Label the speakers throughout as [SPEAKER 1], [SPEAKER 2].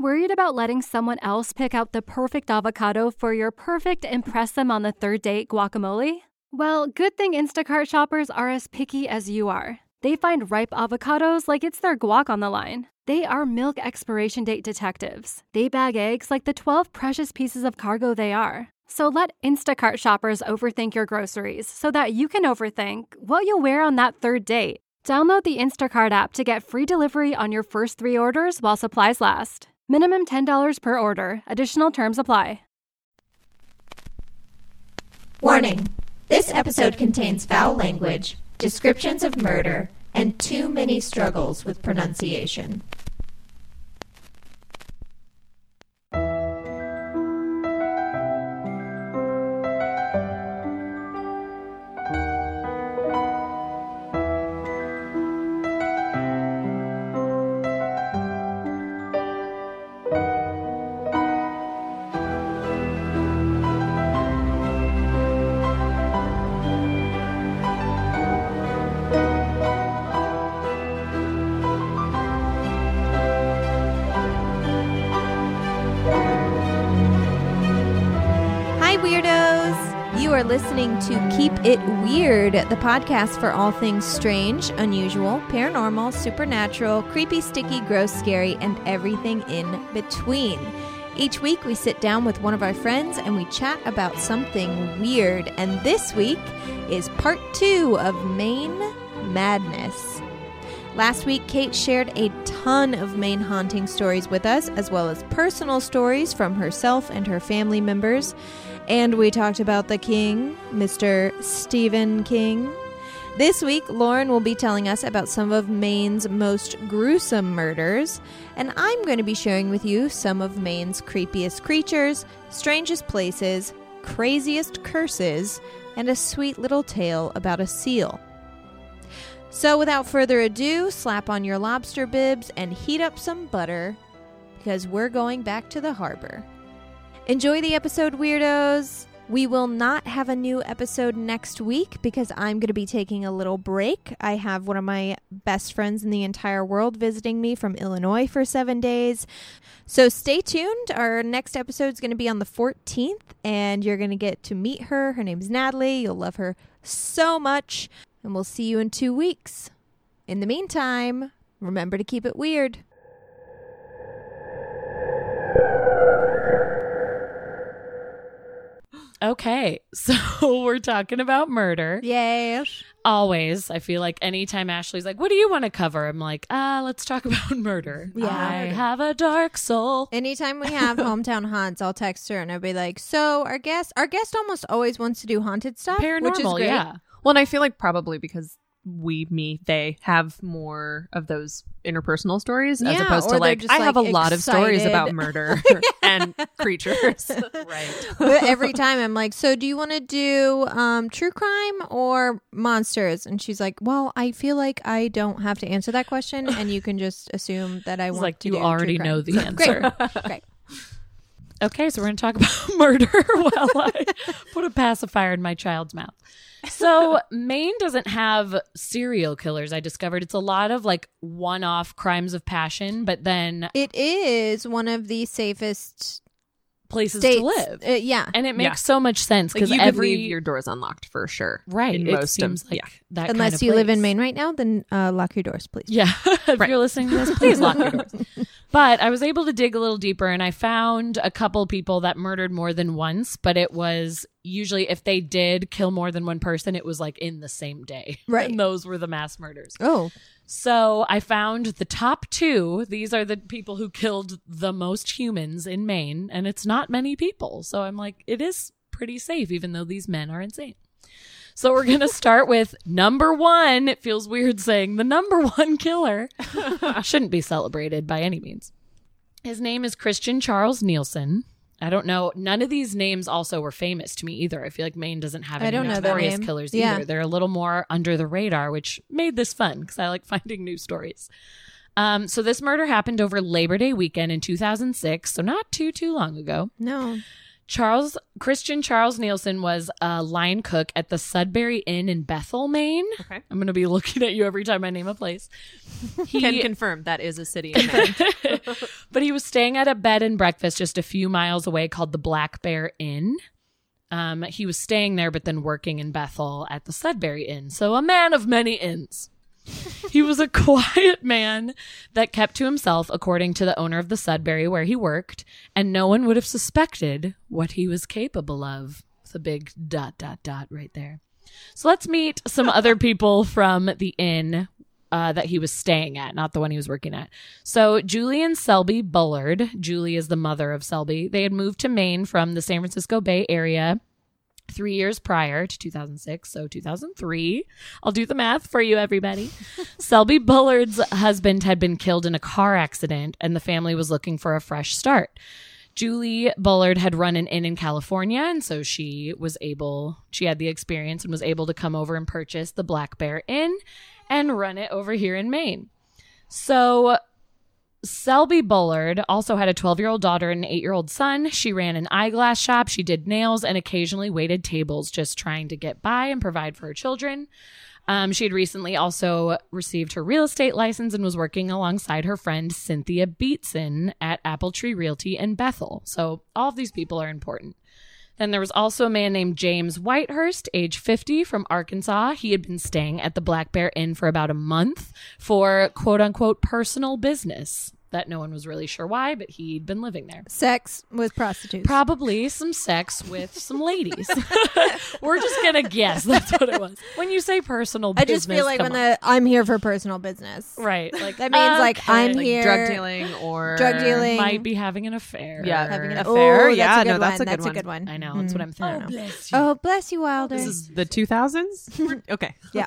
[SPEAKER 1] Worried about letting someone else pick out the perfect avocado for your perfect impress them on the third date guacamole? Well, good thing Instacart shoppers are as picky as you are. They find ripe avocados like it's their guac on the line. They are milk expiration date detectives. They bag eggs like the 12 precious pieces of cargo they are. So let Instacart shoppers overthink your groceries so that you can overthink what you'll wear on that third date. Download the Instacart app to get free delivery on your first 3 orders while supplies last. Minimum $10 per order. Additional terms apply.
[SPEAKER 2] Warning. This episode contains foul language, descriptions of murder, and too many struggles with pronunciation.
[SPEAKER 3] Listening to Keep It Weird, the podcast for all things strange, unusual, paranormal, supernatural, creepy, sticky, gross, scary, and everything in between. Each week we sit down with one of our friends and we chat about something weird. And this week is part 2 of Maine Madness. Last week, Kate shared a ton of Maine haunting stories with us, as well as personal stories from herself and her family members. And we talked about the king, Mr. Stephen King. This week, Lauren will be telling us about some of Maine's most gruesome murders. And I'm going to be sharing with you some of Maine's creepiest creatures, strangest places, craziest curses, and a sweet little tale about a seal. So without further ado, slap on your lobster bibs and heat up some butter, because we're going back to the harbor. Enjoy the episode, weirdos. We will not have a new episode next week because I'm going to be taking a little break. I have one of my best friends in the entire world visiting me from Illinois for 7 days. So stay tuned. Our next episode is going to be on the 14th, and you're going to get to meet her. Her name's Natalie. You'll love her so much, and we'll see you in 2 weeks. In the meantime, remember to keep it weird.
[SPEAKER 4] Okay, so we're talking about murder.
[SPEAKER 3] Yes.
[SPEAKER 4] Always. I feel like anytime Ashley's like, what do you want to cover? I'm like, let's talk about murder.
[SPEAKER 3] Yeah.
[SPEAKER 4] I have a dark soul.
[SPEAKER 3] Anytime we have hometown haunts, I'll text her and I'll be like, so our guest almost always wants to do haunted stuff.
[SPEAKER 4] Paranormal,
[SPEAKER 3] which is great.
[SPEAKER 4] yeah.
[SPEAKER 5] Well, and I feel like probably because they have more of those interpersonal stories as opposed to like, I have a lot of stories about murder and creatures.
[SPEAKER 4] Right.
[SPEAKER 3] But every time I'm like, so do you want to do true crime or monsters? And she's like, well, I feel like I don't have to answer that question and you can just assume that I want
[SPEAKER 4] like
[SPEAKER 3] to
[SPEAKER 4] you
[SPEAKER 3] do
[SPEAKER 4] already
[SPEAKER 3] true
[SPEAKER 4] know
[SPEAKER 3] crime.
[SPEAKER 4] the answer.
[SPEAKER 3] Great.
[SPEAKER 4] Okay, so we're going to talk about murder while I put a pacifier in my child's mouth. So Maine doesn't have serial killers. I discovered it's a lot of like one-off crimes of passion, but then
[SPEAKER 3] It is one of the safest
[SPEAKER 4] places
[SPEAKER 3] states.
[SPEAKER 4] to live.
[SPEAKER 3] Yeah.
[SPEAKER 4] And it makes so much sense
[SPEAKER 5] Like
[SPEAKER 4] because
[SPEAKER 5] you could leave your doors unlocked for sure.
[SPEAKER 4] Right.
[SPEAKER 5] In
[SPEAKER 4] It
[SPEAKER 5] most
[SPEAKER 4] seems
[SPEAKER 5] of,
[SPEAKER 4] like
[SPEAKER 5] yeah.
[SPEAKER 4] that
[SPEAKER 3] Unless
[SPEAKER 4] kind of
[SPEAKER 3] you live in
[SPEAKER 4] place.
[SPEAKER 3] Maine right now, then lock your doors, please.
[SPEAKER 4] Yeah. If
[SPEAKER 5] Right.
[SPEAKER 4] you're listening to this, please lock your doors. But I was able to dig a little deeper and I found a couple people that murdered more than once, but it was usually if they did kill more than one person, it was like in the same day.
[SPEAKER 3] Right.
[SPEAKER 4] And those were the mass murders.
[SPEAKER 3] Oh.
[SPEAKER 4] So I found the top 2. These are the people who killed the most humans in Maine, and it's not many people. So I'm like, it is pretty safe, even though these men are insane. So we're going to start with number 1. It feels weird saying the number 1 killer. Shouldn't be celebrated by any means. His name is Christian Charles Nielsen. I don't know. None of these names also were famous to me either. I feel like Maine doesn't have any notorious killers either. They're a little more under the radar, which made this fun because I like finding new stories. So this murder happened over Labor Day weekend in 2006, so not too long ago.
[SPEAKER 3] No.
[SPEAKER 4] Christian Charles Nielsen was a line cook at the Sudbury Inn in Bethel, Maine.
[SPEAKER 5] Okay.
[SPEAKER 4] I'm going to be looking at you every time I name a place.
[SPEAKER 5] He can confirm that is a city in Maine.
[SPEAKER 4] But he was staying at a bed and breakfast just a few miles away called the Black Bear Inn. He was staying there, but then working in Bethel at the Sudbury Inn. So a man of many inns. He was a quiet man that kept to himself, according to the owner of the Sudbury where he worked, and no one would have suspected what he was capable of. With a big ... right there. So let's meet some other people from the inn that he was staying at, not the one he was working at. So Julie and Selby Bullard, Julie is the mother of Selby, they had moved to Maine from the San Francisco Bay Area 3 years prior to 2006, so 2003. I'll do the math for you, everybody. Selby Bullard's husband had been killed in a car accident, and the family was looking for a fresh start. Julie Bullard had run an inn in California, and so she had the experience and was able to come over and purchase the Black Bear Inn and run it over here in Maine. So Selby Bullard also had a 12-year-old daughter and an 8-year-old son. She ran an eyeglass shop. She did nails and occasionally waited tables, just trying to get by and provide for her children. She had recently also received her real estate license and was working alongside her friend Cynthia Beatson at Apple Tree Realty in Bethel. So all of these people are important. Then there was also a man named James Whitehurst, age 50, from Arkansas. He had been staying at the Black Bear Inn for about a month for quote-unquote personal business. That no one was really sure why, but he'd been living there.
[SPEAKER 3] Sex with prostitutes.
[SPEAKER 4] Probably some sex with some ladies. We're just going to guess that's what it was. When you say personal business,
[SPEAKER 3] I just feel like I'm here for personal business.
[SPEAKER 4] Right. Like
[SPEAKER 3] that means like I'm
[SPEAKER 5] like
[SPEAKER 3] here.
[SPEAKER 5] Drug dealing.
[SPEAKER 4] Might be having an affair.
[SPEAKER 5] Yeah.
[SPEAKER 3] Having an
[SPEAKER 5] affair.
[SPEAKER 3] That's a
[SPEAKER 5] good one.
[SPEAKER 3] I
[SPEAKER 4] know. That's what I'm thinking.
[SPEAKER 3] Oh, bless you, Wilder.
[SPEAKER 5] This is the 2000s? Okay.
[SPEAKER 3] Yeah.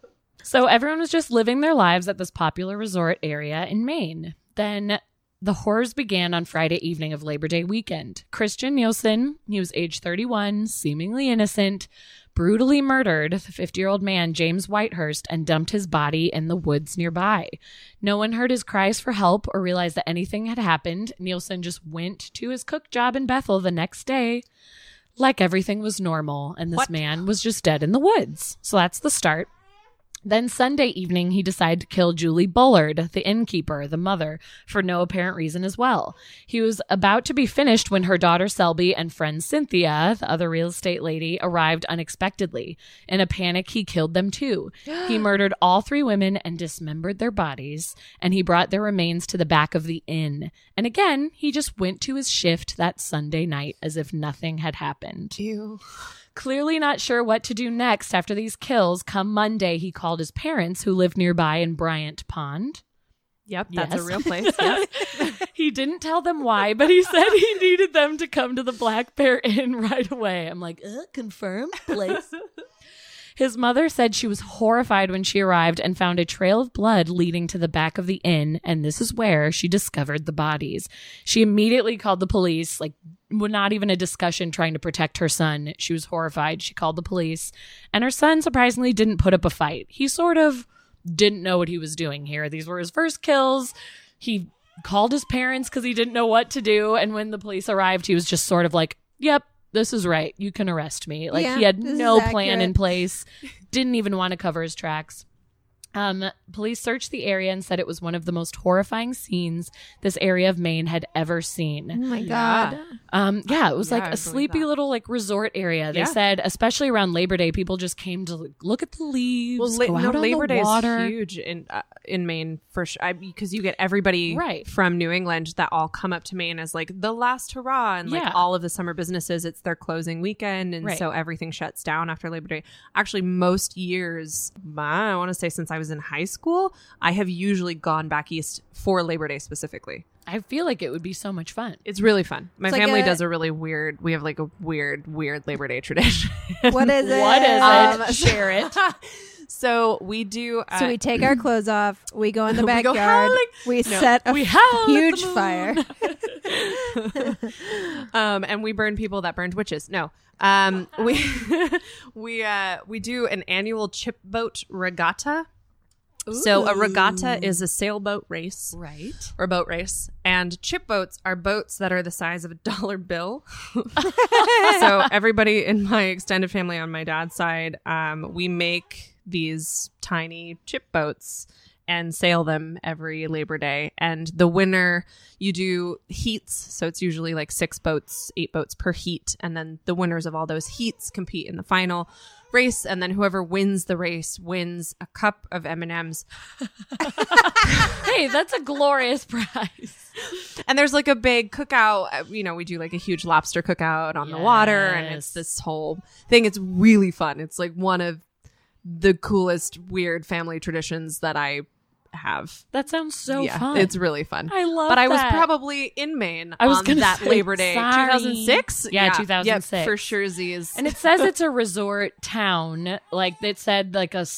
[SPEAKER 4] So everyone was just living their lives at this popular resort area in Maine. Then the horrors began on Friday evening of Labor Day weekend. Christian Nielsen, he was age 31, seemingly innocent, brutally murdered the 50-year-old man, James Whitehurst, and dumped his body in the woods nearby. No one heard his cries for help or realized that anything had happened. Nielsen just went to his cook job in Bethel the next day like everything was normal, and this man was just dead in the woods. So that's the start. Then Sunday evening, he decided to kill Julie Bullard, the innkeeper, the mother, for no apparent reason as well. He was about to be finished when her daughter Selby and friend Cynthia, the other real estate lady, arrived unexpectedly. In a panic, he killed them too. He murdered all 3 women and dismembered their bodies, and he brought their remains to the back of the inn. And again, he just went to his shift that Sunday night as if nothing had happened.
[SPEAKER 5] Ew.
[SPEAKER 4] Clearly not sure what to do next after these kills, come Monday, he called his parents, who lived nearby in Bryant Pond.
[SPEAKER 5] Yep, that's a real place. Yes.
[SPEAKER 4] He didn't tell them why, but he said he needed them to come to the Black Bear Inn right away. I'm like, confirmed place. His mother said she was horrified when she arrived and found a trail of blood leading to the back of the inn, and this is where she discovered the bodies. She immediately called the police, like not even a discussion trying to protect her son. She was horrified. She called the police, and her son surprisingly didn't put up a fight. He sort of didn't know what he was doing here. These were his first kills. He called his parents because he didn't know what to do, and when the police arrived, he was just sort of like, yep, this is right. You can arrest me. Like he had no plan in place. Didn't even want to cover his tracks. Police searched the area and said it was one of the most horrifying scenes this area of Maine had ever seen.
[SPEAKER 3] Oh my God.
[SPEAKER 4] It was like a sleepy little like resort area. They said, especially around Labor Day, people just came to look at the leaves. Go out on
[SPEAKER 5] Labor
[SPEAKER 4] the
[SPEAKER 5] Day
[SPEAKER 4] water.
[SPEAKER 5] is huge in Maine for sure, because you get everybody from New England that all come up to Maine as like the last hurrah, and like all of the summer businesses, it's their closing weekend, and so everything shuts down after Labor Day. Actually, most years, I want to say since I was in high school, I have usually gone back east for Labor Day specifically.
[SPEAKER 4] I feel like it would be so much fun.
[SPEAKER 5] It's really fun. My family does a really weird, we have like a weird Labor Day tradition.
[SPEAKER 3] What is it?
[SPEAKER 4] What is it? Share it.
[SPEAKER 5] So we do.
[SPEAKER 3] So we take our clothes off. We go in the backyard. We set a huge fire.
[SPEAKER 5] And we burn people that burned witches. No. We do an annual chip boat regatta. Ooh. So a regatta is a sailboat race.
[SPEAKER 4] Right.
[SPEAKER 5] Or boat race. And chip boats are boats that are the size of a dollar bill. So everybody in my extended family on my dad's side, we make these tiny chip boats and sail them every Labor Day. And the winner, you do heats. So it's usually like 6 boats, 8 boats per heat. And then the winners of all those heats compete in the final race. And then whoever wins the race wins a cup of M&Ms.
[SPEAKER 4] Hey, that's a glorious prize.
[SPEAKER 5] And there's like a big cookout. You know, we do like a huge lobster cookout on the water. And it's this whole thing. It's really fun. It's like one of the coolest, weird family traditions that I have.
[SPEAKER 4] That sounds so fun.
[SPEAKER 5] It's really fun.
[SPEAKER 4] I love
[SPEAKER 5] But
[SPEAKER 4] that.
[SPEAKER 5] I was probably in Maine on that Labor Day. 2006?
[SPEAKER 4] Yeah, 2006.
[SPEAKER 5] Yeah, for sure.
[SPEAKER 4] And it says it's a resort town. Like it said like the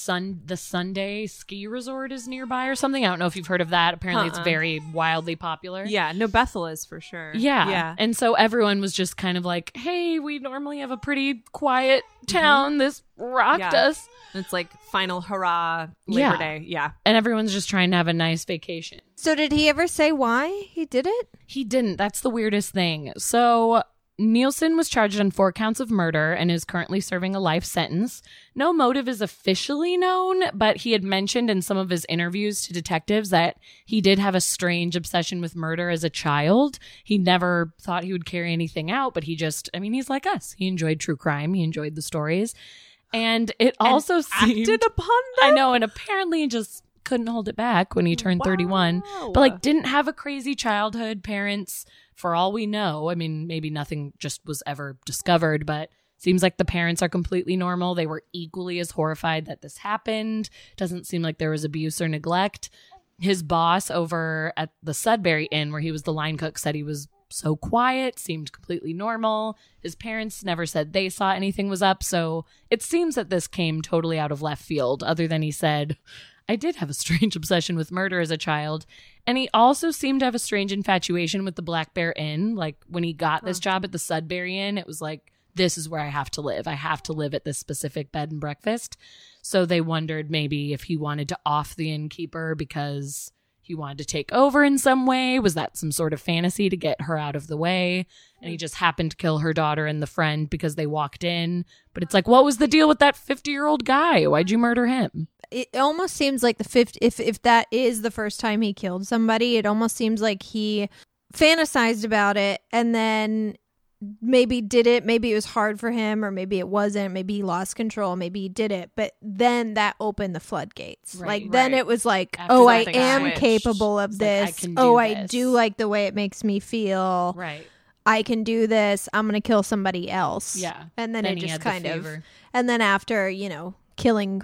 [SPEAKER 4] Sunday ski resort is nearby or something. I don't know if you've heard of that. Apparently it's very wildly popular.
[SPEAKER 5] Yeah, no, Bethel is for sure.
[SPEAKER 4] Yeah. And so everyone was just kind of like, hey, we normally have a pretty quiet town. This rocked us.
[SPEAKER 5] It's like final hurrah Labor Day. Yeah.
[SPEAKER 4] And everyone's just trying to have a nice vacation.
[SPEAKER 3] So did he ever say why he did it?
[SPEAKER 4] He didn't. That's the weirdest thing. So Nielsen was charged on 4 counts of murder and is currently serving a life sentence. No motive is officially known, but he had mentioned in some of his interviews to detectives that he did have a strange obsession with murder as a child. He never thought he would carry anything out, but he just, I mean, he's like us. He enjoyed true crime. He enjoyed the stories. And it also seemed...
[SPEAKER 5] acted upon them?
[SPEAKER 4] I know, and apparently just couldn't hold it back when he turned 31. But like didn't have a crazy childhood. Parents, for all we know, I mean, maybe nothing just was ever discovered, but seems like the parents are completely normal. They were equally as horrified that this happened. Doesn't seem like there was abuse or neglect. His boss over at the Sudbury Inn, where he was the line cook, said he was so quiet, seemed completely normal. His parents never said they saw anything was up. So it seems that this came totally out of left field, other than he said, I did have a strange obsession with murder as a child. And he also seemed to have a strange infatuation with the Black Bear Inn. Like when he got this job at the Sudbury Inn, it was like, this is where I have to live. I have to live at this specific bed and breakfast. So they wondered maybe if he wanted to off the innkeeper because he wanted to take over in some way. Was that some sort of fantasy to get her out of the way? And he just happened to kill her daughter and the friend because they walked in. But it's like, what was the deal with that 50-year-old guy? Why'd you murder him?
[SPEAKER 3] It almost seems like if that is the first time he killed somebody, it almost seems like he fantasized about it and then maybe did it. Maybe it was hard for him, or maybe it wasn't. Maybe he lost control. Maybe he did it. But then that opened the floodgates. Then it was like,
[SPEAKER 4] after
[SPEAKER 3] I am capable of this. I do like the way it makes me feel.
[SPEAKER 4] Right.
[SPEAKER 3] I can do this. I'm going to kill somebody else.
[SPEAKER 4] Yeah.
[SPEAKER 3] And then it just kind of, and then after, killing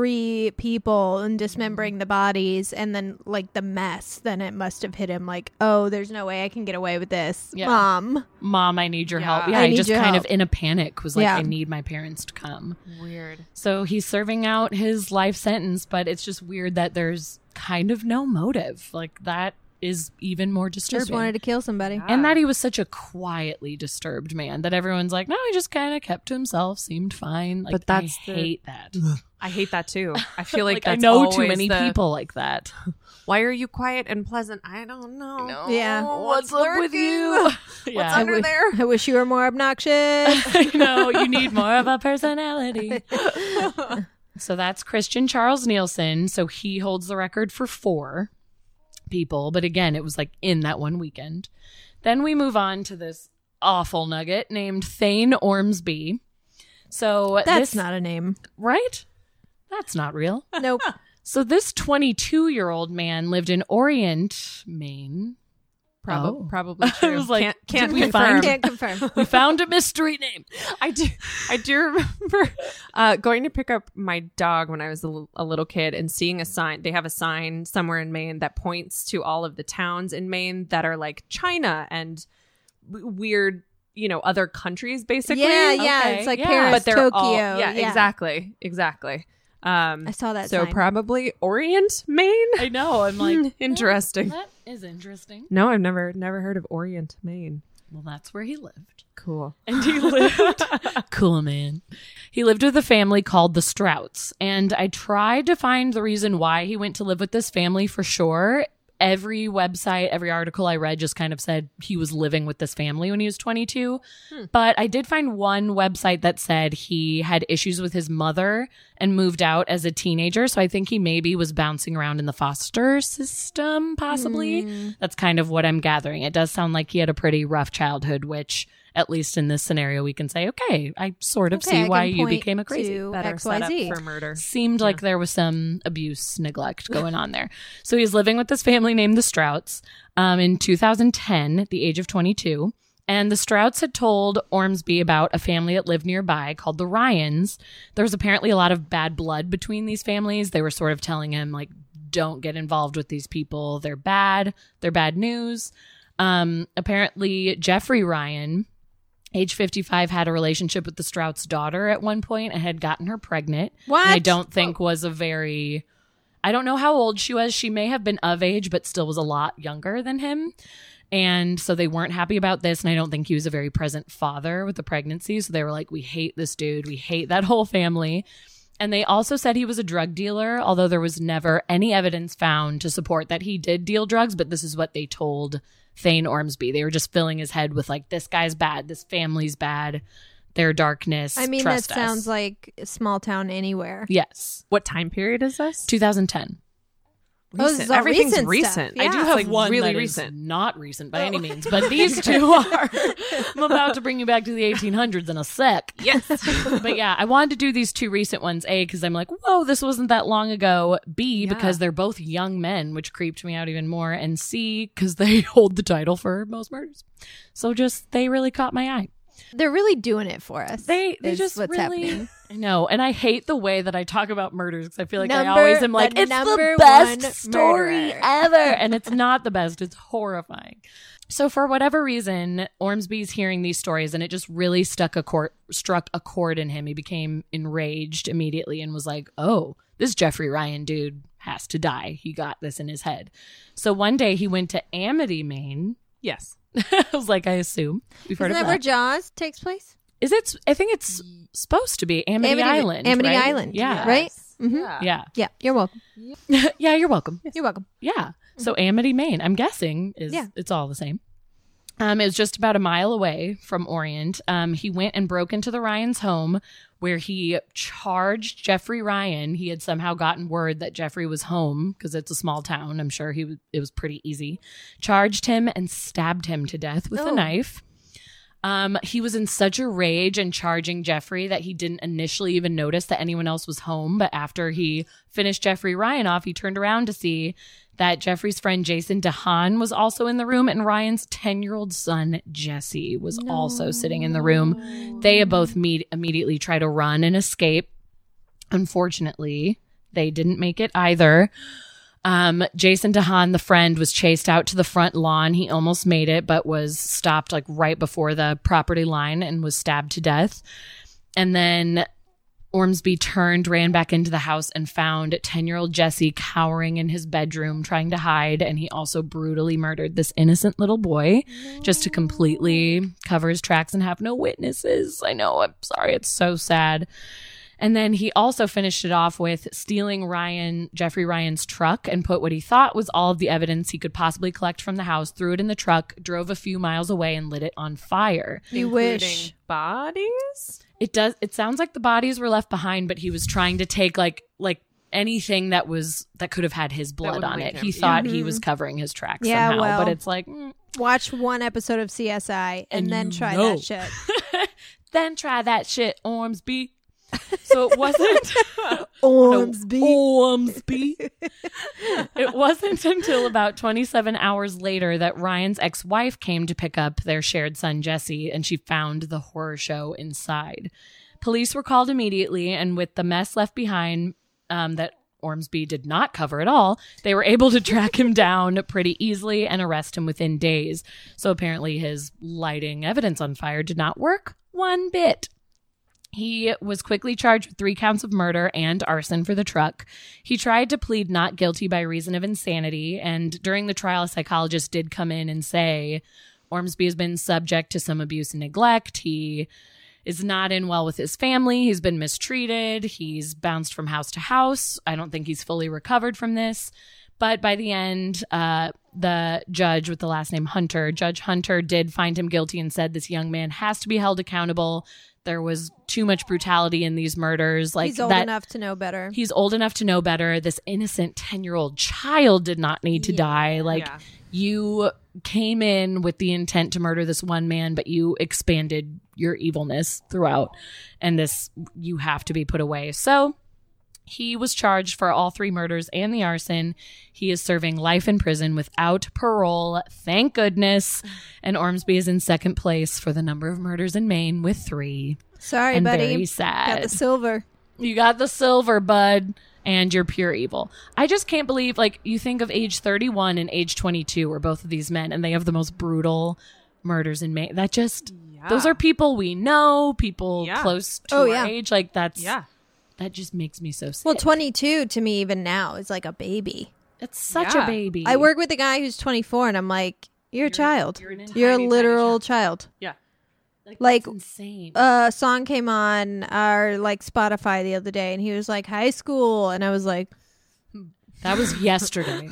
[SPEAKER 3] 3 people and dismembering the bodies and then like the mess, then it must have hit him like, oh, there's no way I can get away with this. Mom, I need your help. Yeah, he just kind of in a panic was like, I need my parents to come.
[SPEAKER 5] Weird.
[SPEAKER 4] So he's serving out his life sentence, but it's just weird that there's kind of no motive. Like that is even more disturbing.
[SPEAKER 3] Just wanted to kill somebody.
[SPEAKER 4] And that he was such a quietly disturbed man that everyone's like, no, he just kind of kept to himself, seemed fine. Like, but I hate that.
[SPEAKER 5] I hate that too. I feel like that's
[SPEAKER 4] I know too many people like that.
[SPEAKER 5] Why are you quiet and pleasant? I don't know.
[SPEAKER 3] No. Yeah.
[SPEAKER 5] What's up with you?
[SPEAKER 3] What's under there? I wish you were more obnoxious.
[SPEAKER 4] I know. You need more of a personality. So that's Christian Charles Nielsen. So he holds the record for 4 people, but again, it was like in that one weekend. Then we move on to this awful nugget named Thane Ormsby. So
[SPEAKER 3] that's not a name,
[SPEAKER 4] right? That's not real.
[SPEAKER 3] Nope.
[SPEAKER 4] So this 22-year-old man lived in Orient, Maine.
[SPEAKER 5] Probably true.
[SPEAKER 4] I was like,
[SPEAKER 5] can't confirm.
[SPEAKER 3] Can't confirm.
[SPEAKER 4] We found a mystery name.
[SPEAKER 5] I do remember going to pick up my dog when I was a little kid and seeing a sign. They have a sign somewhere in Maine that points to all of the towns in Maine that are like China and weird, other countries basically.
[SPEAKER 3] Yeah. Okay. It's like Paris, but they're Tokyo.
[SPEAKER 5] All, exactly.
[SPEAKER 3] I saw that
[SPEAKER 5] So
[SPEAKER 3] sign.
[SPEAKER 5] Probably Orient, Maine.
[SPEAKER 4] I know. I'm like,
[SPEAKER 5] interesting.
[SPEAKER 4] That is interesting.
[SPEAKER 5] No, I've never heard of Orient, Maine.
[SPEAKER 4] Well, that's where he lived.
[SPEAKER 5] Cool.
[SPEAKER 4] And he lived... Cool, man. He lived with a family called the Strouts. And I tried to find the reason why he went to live with this family for sure. Every website, every article I read just kind of said he was living with this family when he was 22. But I did find one website that said he had issues with his mother and moved out as a teenager. So I think he maybe was bouncing around in the foster system, possibly. That's kind of what I'm gathering. It does sound like he had a pretty rough childhood, which at least in this scenario, we can say, okay, I sort of see why you became a crazy.
[SPEAKER 5] Better set up for murder.
[SPEAKER 4] Seemed like there was some abuse, neglect going on there. So he's living with this family named the Strouts in 2010 at the age of 22. And the Strouts had told Ormsby about a family that lived nearby called the Ryans. There was apparently a lot of bad blood between these families. They were sort of telling him, like, don't get involved with these people. They're bad. They're bad news. Apparently, Jeffrey Ryan, age 55, had a relationship with the Strouts' daughter at one point and had gotten her pregnant.
[SPEAKER 3] What?
[SPEAKER 4] And I don't think was a very... I don't know how old she was. She may have been of age, but still was a lot younger than him. And so they weren't happy about this. And I don't think he was a very present father with the pregnancy. So they were like, we hate this dude. We hate that whole family. And they also said he was a drug dealer, although there was never any evidence found to support that he did deal drugs. But this is what they told Thane Ormsby. They were just filling his head with like, this guy's bad. This family's bad. Their darkness.
[SPEAKER 3] I mean,
[SPEAKER 4] trust
[SPEAKER 3] that sounds
[SPEAKER 4] us.
[SPEAKER 3] like a small town anywhere.
[SPEAKER 4] Yes.
[SPEAKER 5] What time period is this?
[SPEAKER 4] 2010.
[SPEAKER 3] Oh, this is all
[SPEAKER 5] Everything's
[SPEAKER 3] recent stuff.
[SPEAKER 5] recent. I do
[SPEAKER 3] Yeah.
[SPEAKER 5] have
[SPEAKER 4] Like
[SPEAKER 5] one
[SPEAKER 4] really
[SPEAKER 5] really
[SPEAKER 4] recent,
[SPEAKER 5] recent.
[SPEAKER 4] not recent by any means, but these two are. I'm about to bring you back to the 1800s in a sec.
[SPEAKER 5] Yes.
[SPEAKER 4] But yeah, I wanted to do these two recent ones. A, because I'm like, whoa, this wasn't that long ago. B, because they're both young men, which creeped me out even more. And C, because they hold the title for most murders. So just, they really caught my eye.
[SPEAKER 3] They're really doing it for us.
[SPEAKER 4] They
[SPEAKER 3] is
[SPEAKER 4] just
[SPEAKER 3] what's
[SPEAKER 4] really,
[SPEAKER 3] happening.
[SPEAKER 4] I know, and I hate the way that I talk about murders because I feel like I
[SPEAKER 3] Number-
[SPEAKER 4] always am like,
[SPEAKER 3] the
[SPEAKER 4] it's
[SPEAKER 3] number
[SPEAKER 4] the best
[SPEAKER 3] one
[SPEAKER 4] story
[SPEAKER 3] murderer."
[SPEAKER 4] ever, and it's not the best. It's horrifying. So for whatever reason, Ormsby's hearing these stories, and it just really struck a chord in him. He became enraged immediately and was like, "Oh, this Jeffrey Ryan dude has to die. He got this in his head." So one day he went to Amity, Maine.
[SPEAKER 5] Yes.
[SPEAKER 4] I was like, I assume we've heard
[SPEAKER 3] Isn't
[SPEAKER 4] of
[SPEAKER 3] that where Jaws takes place?
[SPEAKER 4] Is it? I think it's supposed to be Amity Island.
[SPEAKER 3] Amity
[SPEAKER 4] right?
[SPEAKER 3] Island.
[SPEAKER 4] Yeah.
[SPEAKER 3] Right? Mm-hmm.
[SPEAKER 4] Yeah.
[SPEAKER 3] Yeah. You're welcome.
[SPEAKER 4] Yeah, you're welcome.
[SPEAKER 3] You're welcome.
[SPEAKER 4] Yeah. So Amity, Maine, I'm guessing it's all the same. It was just about a mile away from Orient. He went and broke into the Ryans' home where he charged Jeffrey Ryan. He had somehow gotten word that Jeffrey was home because it's a small town. I'm sure it was pretty easy. Charged him and stabbed him to death with a knife. He was in such a rage and charging Jeffrey that he didn't initially even notice that anyone else was home. But after he finished Jeffrey Ryan off, he turned around to see that Jeffrey's friend Jason DeHaan was also in the room, and Ryan's 10-year-old son, Jesse, was also sitting in the room. They both immediately try to run and escape. Unfortunately, they didn't make it either. Jason DeHaan, the friend, was chased out to the front lawn. He almost made it, but was stopped like right before the property line and was stabbed to death. And then Ormsby ran back into the house and found 10-year-old Jesse cowering in his bedroom trying to hide. And he also brutally murdered this innocent little boy just to completely cover his tracks and have no witnesses. I know, I'm sorry. It's so sad. And then he also finished it off with stealing Jeffrey Ryan's truck and put what he thought was all of the evidence he could possibly collect from the house, threw it in the truck, drove a few miles away, and lit it on fire.
[SPEAKER 3] You wish.
[SPEAKER 5] Bodies?
[SPEAKER 4] It sounds like the bodies were left behind, but he was trying to take like anything that could have had his blood on it. He thought he was covering his tracks somehow,
[SPEAKER 3] well,
[SPEAKER 4] but it's like
[SPEAKER 3] watch one episode of CSI and then try that shit.
[SPEAKER 4] Then try that shit, Ormsby. So it wasn't
[SPEAKER 3] Ormsby.
[SPEAKER 4] It wasn't until about 27 hours later that Ryan's ex-wife came to pick up their shared son, Jesse, and she found the horror show inside. Police were called immediately, and with the mess left behind that Ormsby did not cover at all, they were able to track him down pretty easily and arrest him within days. So apparently his lighting evidence on fire did not work one bit. He was quickly charged with 3 counts of murder and arson for the truck. He tried to plead not guilty by reason of insanity, and during the trial, a psychologist did come in and say Ormsby has been subject to some abuse and neglect. He is not in well with his family. He's been mistreated. He's bounced from house to house. I don't think he's fully recovered from this. But by the end, the judge with the last name Hunter, Judge Hunter, did find him guilty and said this young man has to be held accountable. There was too much brutality in these murders. Like,
[SPEAKER 3] he's old enough to know better.
[SPEAKER 4] He's old enough to know better. This innocent 10-year-old child did not need to die. Like, you came in with the intent to murder this one man, but you expanded your evilness throughout. And this, you have to be put away. So he was charged for all 3 murders and the arson. He is serving life in prison without parole. Thank goodness. And Ormsby is in second place for the number of murders in Maine with 3.
[SPEAKER 3] Sorry,
[SPEAKER 4] and
[SPEAKER 3] buddy.
[SPEAKER 4] Very sad.
[SPEAKER 3] Got the silver.
[SPEAKER 4] You got the silver, bud. And you're pure evil. I just can't believe, like, you think of age 31 and age 22 are both of these men, and they have the most brutal murders in Maine. That just, those are people we know, people close to our age. Like, that's, that just makes me so sick.
[SPEAKER 3] Well, 22 to me even now is like a baby.
[SPEAKER 4] It's such a baby.
[SPEAKER 3] I work with a guy who's 24, and I'm like, you're a child. You're a literal child.
[SPEAKER 5] Yeah.
[SPEAKER 3] Like
[SPEAKER 4] insane.
[SPEAKER 3] A song came on our like Spotify the other day, and he was like high school, and I was like,
[SPEAKER 4] that was yesterday.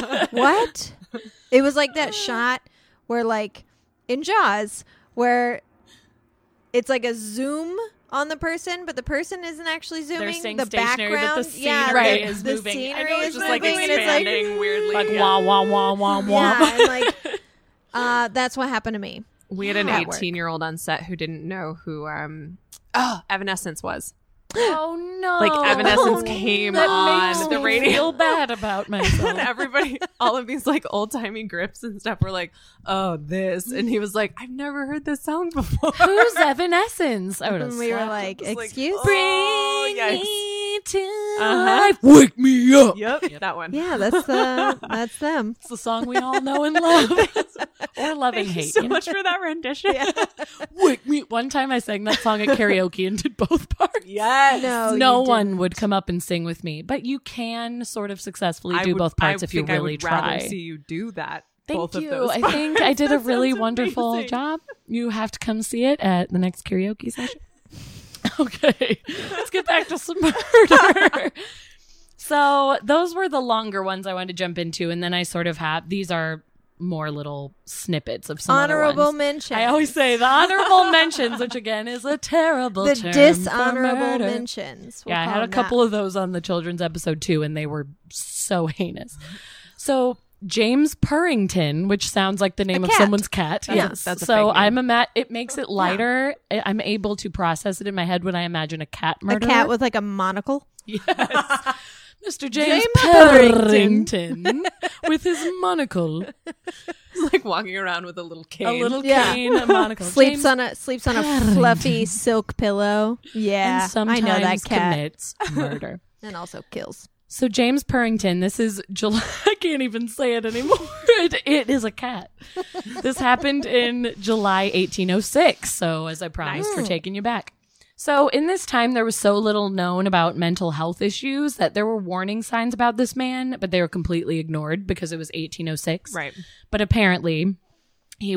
[SPEAKER 3] What? It was like that shot where like in Jaws where it's like a zoom on the person, but the person isn't actually zooming.
[SPEAKER 4] The
[SPEAKER 3] background,
[SPEAKER 4] but the scenery is
[SPEAKER 3] the
[SPEAKER 4] moving.
[SPEAKER 3] Scenery is
[SPEAKER 5] just like
[SPEAKER 3] moving,
[SPEAKER 5] expanding
[SPEAKER 3] and it's
[SPEAKER 5] weirdly.
[SPEAKER 4] Like wah wah wah wah wah.
[SPEAKER 3] Yeah, and like that's what happened to me.
[SPEAKER 5] We had an 18-year-old on set who didn't know who Evanescence was.
[SPEAKER 4] Oh no!
[SPEAKER 5] Like Evanescence came on the radio.
[SPEAKER 4] I feel bad about myself.
[SPEAKER 5] And everybody, all of these like old timey grips and stuff were like, "Oh, this," and he was like, "I've never heard this song before."
[SPEAKER 4] Who's Evanescence? I would have.
[SPEAKER 3] We were like, "Excuse me,
[SPEAKER 4] bring me to life, wake me up."
[SPEAKER 5] Yep, that one.
[SPEAKER 3] Yeah, that's them.
[SPEAKER 4] It's the song we all know and love, or love and hate.
[SPEAKER 5] So much for that rendition.
[SPEAKER 3] Yeah.
[SPEAKER 4] Wake me. One time I sang that song at karaoke and did both parts.
[SPEAKER 5] Yes.
[SPEAKER 4] No one would come up and sing with me, but you can sort of successfully do both parts if you really try.
[SPEAKER 5] I would rather see you do that.
[SPEAKER 4] Thank you.
[SPEAKER 5] Of those
[SPEAKER 4] I think I did a really
[SPEAKER 5] sounds
[SPEAKER 4] wonderful
[SPEAKER 5] amazing.
[SPEAKER 4] job. You have to come see it at the next karaoke session. Okay, let's get back to some murder. So those were the longer ones I wanted to jump into, and then I sort of have, these are more little snippets of some
[SPEAKER 3] honorable
[SPEAKER 4] other ones.
[SPEAKER 3] mentions.
[SPEAKER 4] I always say the honorable mentions, which again is a terrible
[SPEAKER 3] the
[SPEAKER 4] term
[SPEAKER 3] dishonorable
[SPEAKER 4] for murder.
[SPEAKER 3] mentions.
[SPEAKER 4] I had a couple of those on the children's episode too, and they were so heinous. So James Purrington, which sounds like the name of someone's cat.
[SPEAKER 5] Yes. That's a
[SPEAKER 4] so
[SPEAKER 5] fake name.
[SPEAKER 4] I'm it makes it lighter. I'm able to process it in my head when I imagine a cat murderer.
[SPEAKER 3] A cat with like a monocle.
[SPEAKER 4] Yes. Mr. James
[SPEAKER 3] Purrington.
[SPEAKER 4] Purrington with his monocle.
[SPEAKER 5] He's like walking around with a little cane.
[SPEAKER 4] A little cane, a monocle.
[SPEAKER 3] Sleeps
[SPEAKER 4] James
[SPEAKER 3] on a fluffy silk pillow. Yeah,
[SPEAKER 4] and sometimes
[SPEAKER 3] I know that cat.
[SPEAKER 4] commits murder.
[SPEAKER 3] And also kills.
[SPEAKER 4] So James Purrington, this is July. I can't even say it anymore. It is a cat. This happened in July 1806. So as I promised, we're taking you back. So in this time, there was so little known about mental health issues that there were warning signs about this man, but they were completely ignored because it was 1806.
[SPEAKER 5] Right.
[SPEAKER 4] But apparently he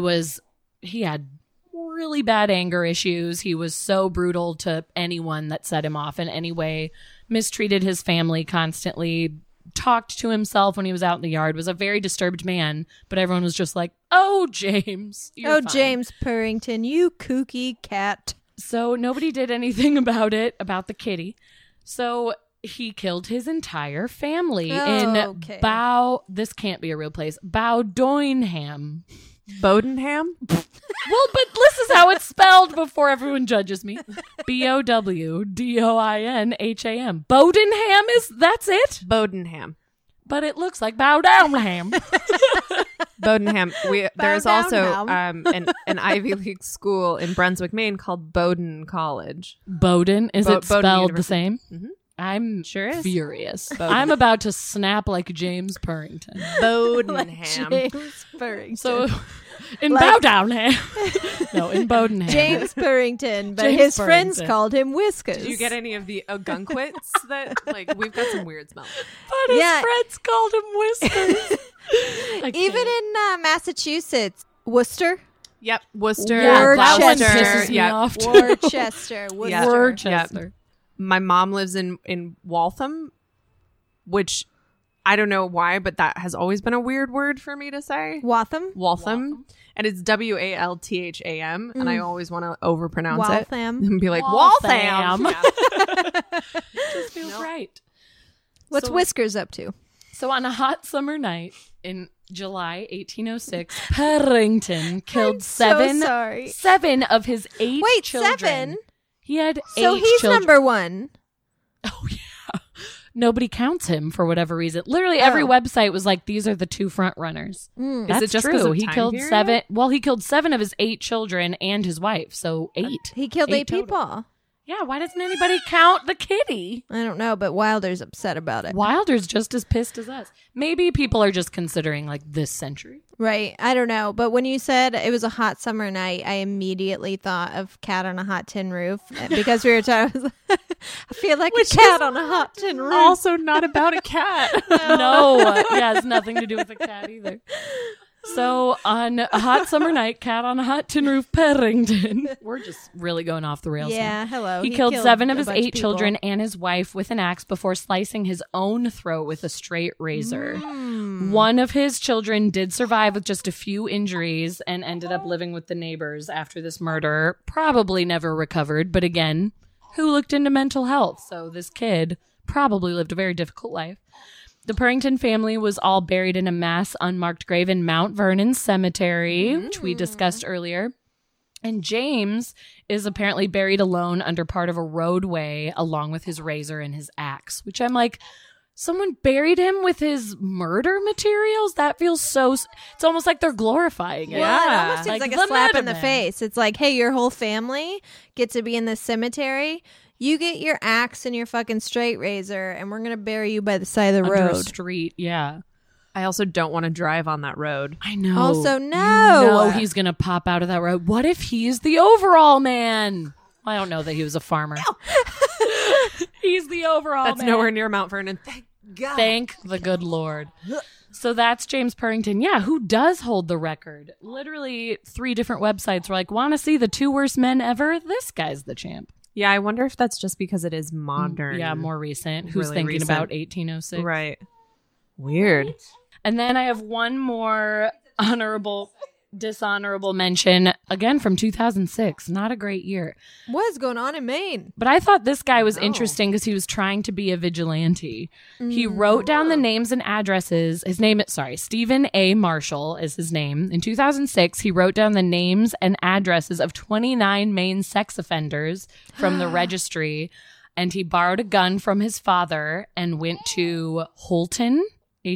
[SPEAKER 4] had really bad anger issues. He was so brutal to anyone that set him off in any way, mistreated his family constantly, talked to himself when he was out in the yard, was a very disturbed man, but everyone was just like, "Oh, James. You're fine."
[SPEAKER 3] James Purrington, you kooky cat.
[SPEAKER 4] So nobody did anything about the kitty. So he killed his entire family in this can't be a real place, Bowdoinham.
[SPEAKER 5] Bodenham?
[SPEAKER 4] Well, but this is how it's spelled before everyone judges me. Bowdoinham. Bodenham that's it?
[SPEAKER 5] Bodenham.
[SPEAKER 4] But it looks like Bowdoinham.
[SPEAKER 5] Bodenham. There's also an Ivy League school in Brunswick, Maine called Bowdoin College.
[SPEAKER 4] Bowdoin? Is it spelled
[SPEAKER 5] University.
[SPEAKER 4] the same?
[SPEAKER 5] Mm-hmm.
[SPEAKER 4] I'm
[SPEAKER 5] sure is.
[SPEAKER 4] furious.
[SPEAKER 5] Bowdoin.
[SPEAKER 4] I'm about to snap like James Purrington.
[SPEAKER 5] Bodenham.
[SPEAKER 3] James Purrington.
[SPEAKER 4] So in Bowdoinham. No, in Bowdenham.
[SPEAKER 3] James Purrington, but
[SPEAKER 4] James
[SPEAKER 3] his friends
[SPEAKER 4] Purrington.
[SPEAKER 3] called him Whiskers.
[SPEAKER 5] Did you get any of the Ogunquits that we've got some weird smells?
[SPEAKER 4] But his friends called him Whiskers.
[SPEAKER 3] Even in Massachusetts, Worcester?
[SPEAKER 5] Yep. Worcester.
[SPEAKER 4] Yeah, that one
[SPEAKER 3] Worcester.
[SPEAKER 4] pisses me off. too.
[SPEAKER 3] Worcester.
[SPEAKER 5] Yeah.
[SPEAKER 4] Worcester.
[SPEAKER 5] Yep. My mom lives in Waltham, which I don't know why, but that has always been a weird word for me to say.
[SPEAKER 3] Waltham.
[SPEAKER 5] And it's Waltham, and I always want to overpronounce it
[SPEAKER 3] Waltham.
[SPEAKER 5] and be like
[SPEAKER 4] Waltham.
[SPEAKER 5] Waltham.
[SPEAKER 4] Just feels right.
[SPEAKER 3] What's Whiskers up to?
[SPEAKER 4] So on a hot summer night in July 1806, Parrington killed seven of his 8 children. 7? He had 8
[SPEAKER 3] children. So he's
[SPEAKER 4] children.
[SPEAKER 3] number 1.
[SPEAKER 4] Oh, yeah. Nobody counts him for whatever reason. Literally every website was like, these are the 2 front runners. That's
[SPEAKER 5] Is it just
[SPEAKER 4] true.
[SPEAKER 5] He
[SPEAKER 4] killed
[SPEAKER 5] period?
[SPEAKER 4] 7. Well, he killed 7 of his 8 children and his wife. So 8.
[SPEAKER 3] He killed 8
[SPEAKER 4] total.
[SPEAKER 3] people.
[SPEAKER 4] Yeah, why doesn't anybody count the kitty?
[SPEAKER 3] I don't know, but Wilder's upset about it.
[SPEAKER 4] Wilder's just as pissed as us. Maybe people are just considering like this century.
[SPEAKER 3] Right. I don't know. But when you said it was a hot summer night, I immediately thought of Cat on a Hot Tin Roof because we were talking. I feel like a cat on a hot tin roof.
[SPEAKER 5] Also not about a cat.
[SPEAKER 4] No. Yeah, it has nothing to do with a cat either. So on a hot summer night, Cat on a Hot Tin Roof, Parrington. We're just really going off the rails.
[SPEAKER 3] Yeah,
[SPEAKER 4] here.
[SPEAKER 3] hello.
[SPEAKER 4] He killed 7 of his 8 children and his wife with an axe before slicing his own throat with a straight razor. One of his children did survive with just a few injuries and ended up living with the neighbors after this murder. Probably never recovered, but again, who looked into mental health? So this kid probably lived a very difficult life. The Parrington family was all buried in a mass unmarked grave in Mount Vernon Cemetery, which we discussed earlier. And James is apparently buried alone under part of a roadway along with his razor and his axe, which I'm like, someone buried him with his murder materials? That feels so... It's almost like they're glorifying it.
[SPEAKER 3] Yeah, it almost seems like a slap in the
[SPEAKER 4] man.
[SPEAKER 3] face. It's like, hey, your whole family get to be in this cemetery. You get your axe and your fucking straight razor, and we're going to bury you by the side of the
[SPEAKER 4] Under a
[SPEAKER 3] road.
[SPEAKER 4] street, yeah.
[SPEAKER 5] I also don't want to drive on that road.
[SPEAKER 4] I know.
[SPEAKER 3] Also, no.
[SPEAKER 4] No, he's going to pop out of that road. What if he's the overall man? I don't know that he was a farmer. No. He's the overall
[SPEAKER 5] That's
[SPEAKER 4] man.
[SPEAKER 5] nowhere near Mount Vernon. Thank God.
[SPEAKER 4] Thank the good Lord. So that's James Parrington. Yeah, who does hold the record? Literally 3 different websites were like, want to see the 2 worst men ever? This guy's the champ.
[SPEAKER 5] Yeah, I wonder if that's just because it is modern.
[SPEAKER 4] Yeah, more recent. Who's
[SPEAKER 5] Really
[SPEAKER 4] thinking
[SPEAKER 5] recent.
[SPEAKER 4] about 1806?
[SPEAKER 5] Right. Weird.
[SPEAKER 4] And then I have one more dishonorable mention, again from 2006. Not a great year.
[SPEAKER 3] What is going on in Maine?
[SPEAKER 4] But I thought this guy was interesting because he was trying to be a vigilante. He wrote down the names and addresses. Stephen A. Marshall is his name. In 2006, he wrote down the names and addresses of 29 Maine sex offenders from the registry. And he borrowed a gun from his father and went to Houlton,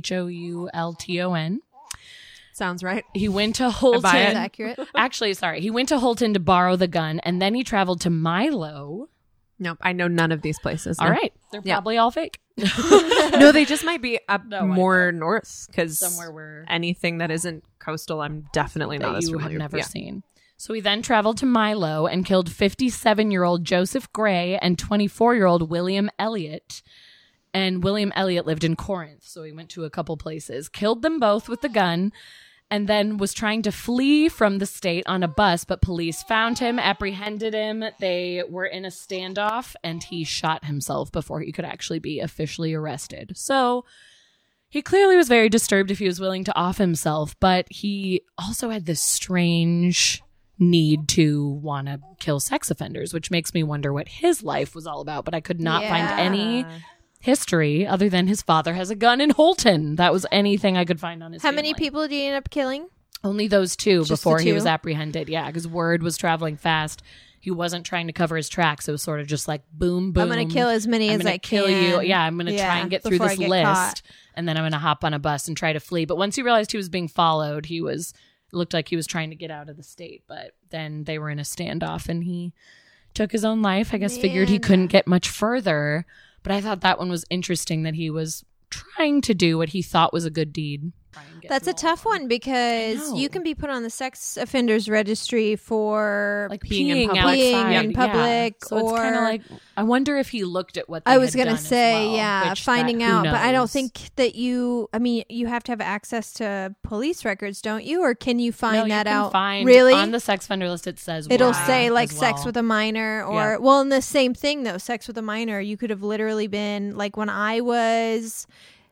[SPEAKER 4] Houlton.
[SPEAKER 5] Sounds right.
[SPEAKER 4] He went to
[SPEAKER 3] That's
[SPEAKER 4] Houlton.
[SPEAKER 3] accurate.
[SPEAKER 4] Actually, sorry. He went to Houlton to borrow the gun, and then he traveled to Milo.
[SPEAKER 5] Nope, I know none of these places.
[SPEAKER 4] All right. They're probably all fake.
[SPEAKER 5] No, they just might be up more north, because
[SPEAKER 4] Somewhere where
[SPEAKER 5] anything that isn't coastal, I'm definitely not
[SPEAKER 4] that
[SPEAKER 5] as
[SPEAKER 4] you
[SPEAKER 5] familiar
[SPEAKER 4] have
[SPEAKER 5] with.
[SPEAKER 4] never seen. So he then traveled to Milo and killed 57-year-old Joseph Gray and 24-year-old William Elliott. And William Elliott lived in Corinth, so he went to a couple places. Killed them both with the gun, and then was trying to flee from the state on a bus, but police found him, apprehended him. They were in a standoff, and he shot himself before he could actually be officially arrested. So he clearly was very disturbed if he was willing to off himself, but he also had this strange need to want to kill sex offenders, which makes me wonder what his life was all about, but I could not find any history other than his father has a gun in Houlton. That was anything I could find on his
[SPEAKER 3] How
[SPEAKER 4] family.
[SPEAKER 3] many people did he end up killing?
[SPEAKER 4] Only those 2
[SPEAKER 3] Just
[SPEAKER 4] before
[SPEAKER 3] the
[SPEAKER 4] he
[SPEAKER 3] 2?
[SPEAKER 4] was apprehended. Yeah, because word was traveling fast. He wasn't trying to cover his tracks. It was sort of just like boom, boom.
[SPEAKER 3] I'm going to kill as many as I
[SPEAKER 4] kill
[SPEAKER 3] can.
[SPEAKER 4] you. Yeah, I'm going to try and get through
[SPEAKER 3] before
[SPEAKER 4] this
[SPEAKER 3] I get
[SPEAKER 4] list.
[SPEAKER 3] caught.
[SPEAKER 4] And then I'm going to hop on a bus and try to flee. But once he realized he was being followed, looked like he was trying to get out of the state. But then they were in a standoff and he took his own life. I guess figured he couldn't get much further. But I thought that one was interesting that he was trying to do what he thought was a good deed. try and get.
[SPEAKER 3] That's a tough one because you can be put on the sex offenders registry for
[SPEAKER 4] like
[SPEAKER 3] peeing in public,
[SPEAKER 4] So it's kind of like, I wonder if he looked at what they
[SPEAKER 3] I was
[SPEAKER 4] going to
[SPEAKER 3] say, finding out.
[SPEAKER 4] But
[SPEAKER 3] I don't think that you have to have access to police records, don't you? Or can you find that out? Really?
[SPEAKER 4] On the sex offender list, it says
[SPEAKER 3] it'll say like sex with a minor or, well, and the same thing though, sex with a minor. You could have literally been like when I was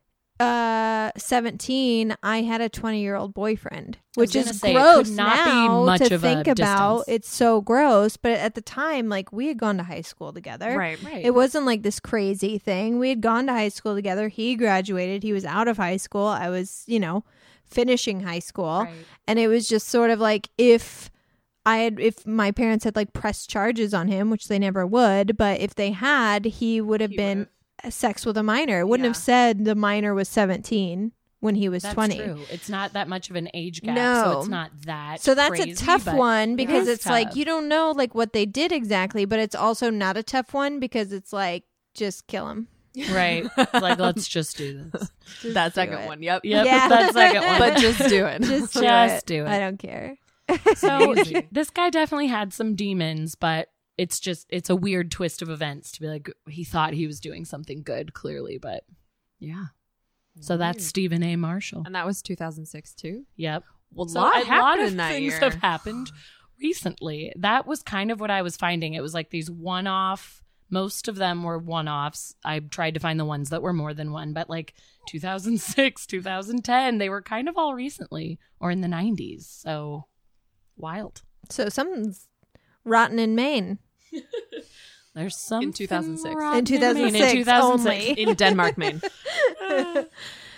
[SPEAKER 3] 17, I had a 20-year-old boyfriend, which is gross now to think about. It's so gross, but at the time, like, we had gone to high school together.
[SPEAKER 5] Right.
[SPEAKER 3] It wasn't like this crazy thing. We had gone to high school together. He graduated. He was out of high school. I was, finishing high school, and it was just sort of like if my parents had like pressed charges on him, which they never would, but if they had, he would have been sex with a minor. It wouldn't have said the minor was 17 when he was 20.
[SPEAKER 4] That's true. It's not that much of an age gap,
[SPEAKER 3] no.
[SPEAKER 4] so it's not that
[SPEAKER 3] So that's
[SPEAKER 4] crazy,
[SPEAKER 3] a tough one because it's
[SPEAKER 4] tough.
[SPEAKER 3] like you don't know like what they did exactly, but it's also not a tough one because it's like just kill him.
[SPEAKER 4] Right. It's like, let's just do this.
[SPEAKER 5] That second one. Yep.
[SPEAKER 3] Yeah.
[SPEAKER 4] That second one.
[SPEAKER 5] But just do it.
[SPEAKER 3] Just
[SPEAKER 4] do it.
[SPEAKER 3] I don't care.
[SPEAKER 4] So this guy definitely had some demons, but it's a weird twist of events to be like, he thought he was doing something good, clearly, but yeah. So that's Stephen A. Marshall.
[SPEAKER 5] And that was 2006 too?
[SPEAKER 4] Yep.
[SPEAKER 5] Well,
[SPEAKER 4] so a lot of things have happened recently. That was kind of what I was finding. It was like these one-off, most of them were one-offs. I tried to find the ones that were more than one, but like 2006, 2010, they were kind of all recently or in the 90s. So wild.
[SPEAKER 3] So something's rotten in Maine.
[SPEAKER 4] There's something
[SPEAKER 5] in 2006.
[SPEAKER 3] In 2006 only.
[SPEAKER 5] In Denmark, Maine.
[SPEAKER 3] All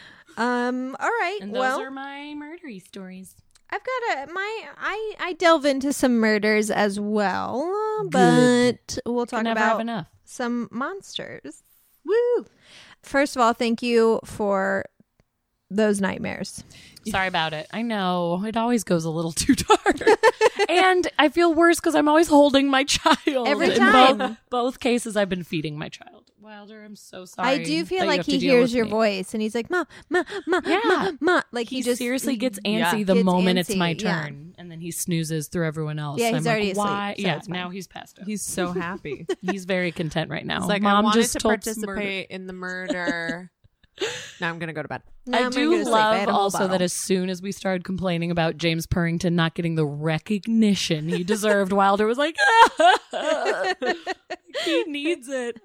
[SPEAKER 3] right.
[SPEAKER 4] And those are my murdery stories.
[SPEAKER 3] I've got I delve into some murders as well, but we'll talk about some monsters. Woo! First of all, thank you for those nightmares.
[SPEAKER 4] Sorry about it. I know. It always goes a little too dark. And I feel worse because I'm always holding my child.
[SPEAKER 3] Every time.
[SPEAKER 4] Both cases I've been feeding my child. Wilder, I'm so sorry.
[SPEAKER 3] I do feel like he hears your voice and he's like, Ma. Like
[SPEAKER 4] he just seriously gets antsy the moment it's my turn. And then he snoozes through everyone else.
[SPEAKER 3] Yeah, he's already asleep.
[SPEAKER 4] Why? Yeah, now he's passed out.
[SPEAKER 5] He's so happy.
[SPEAKER 4] He's very content right now.
[SPEAKER 5] He's like,
[SPEAKER 4] Mom
[SPEAKER 5] I wanted
[SPEAKER 4] just
[SPEAKER 5] to
[SPEAKER 4] told
[SPEAKER 5] participate in the murder. Now I'm going to go to bed.
[SPEAKER 4] I do love also that as soon as we started complaining about James Purrington not getting the recognition he deserved, Wilder was like, he needs it.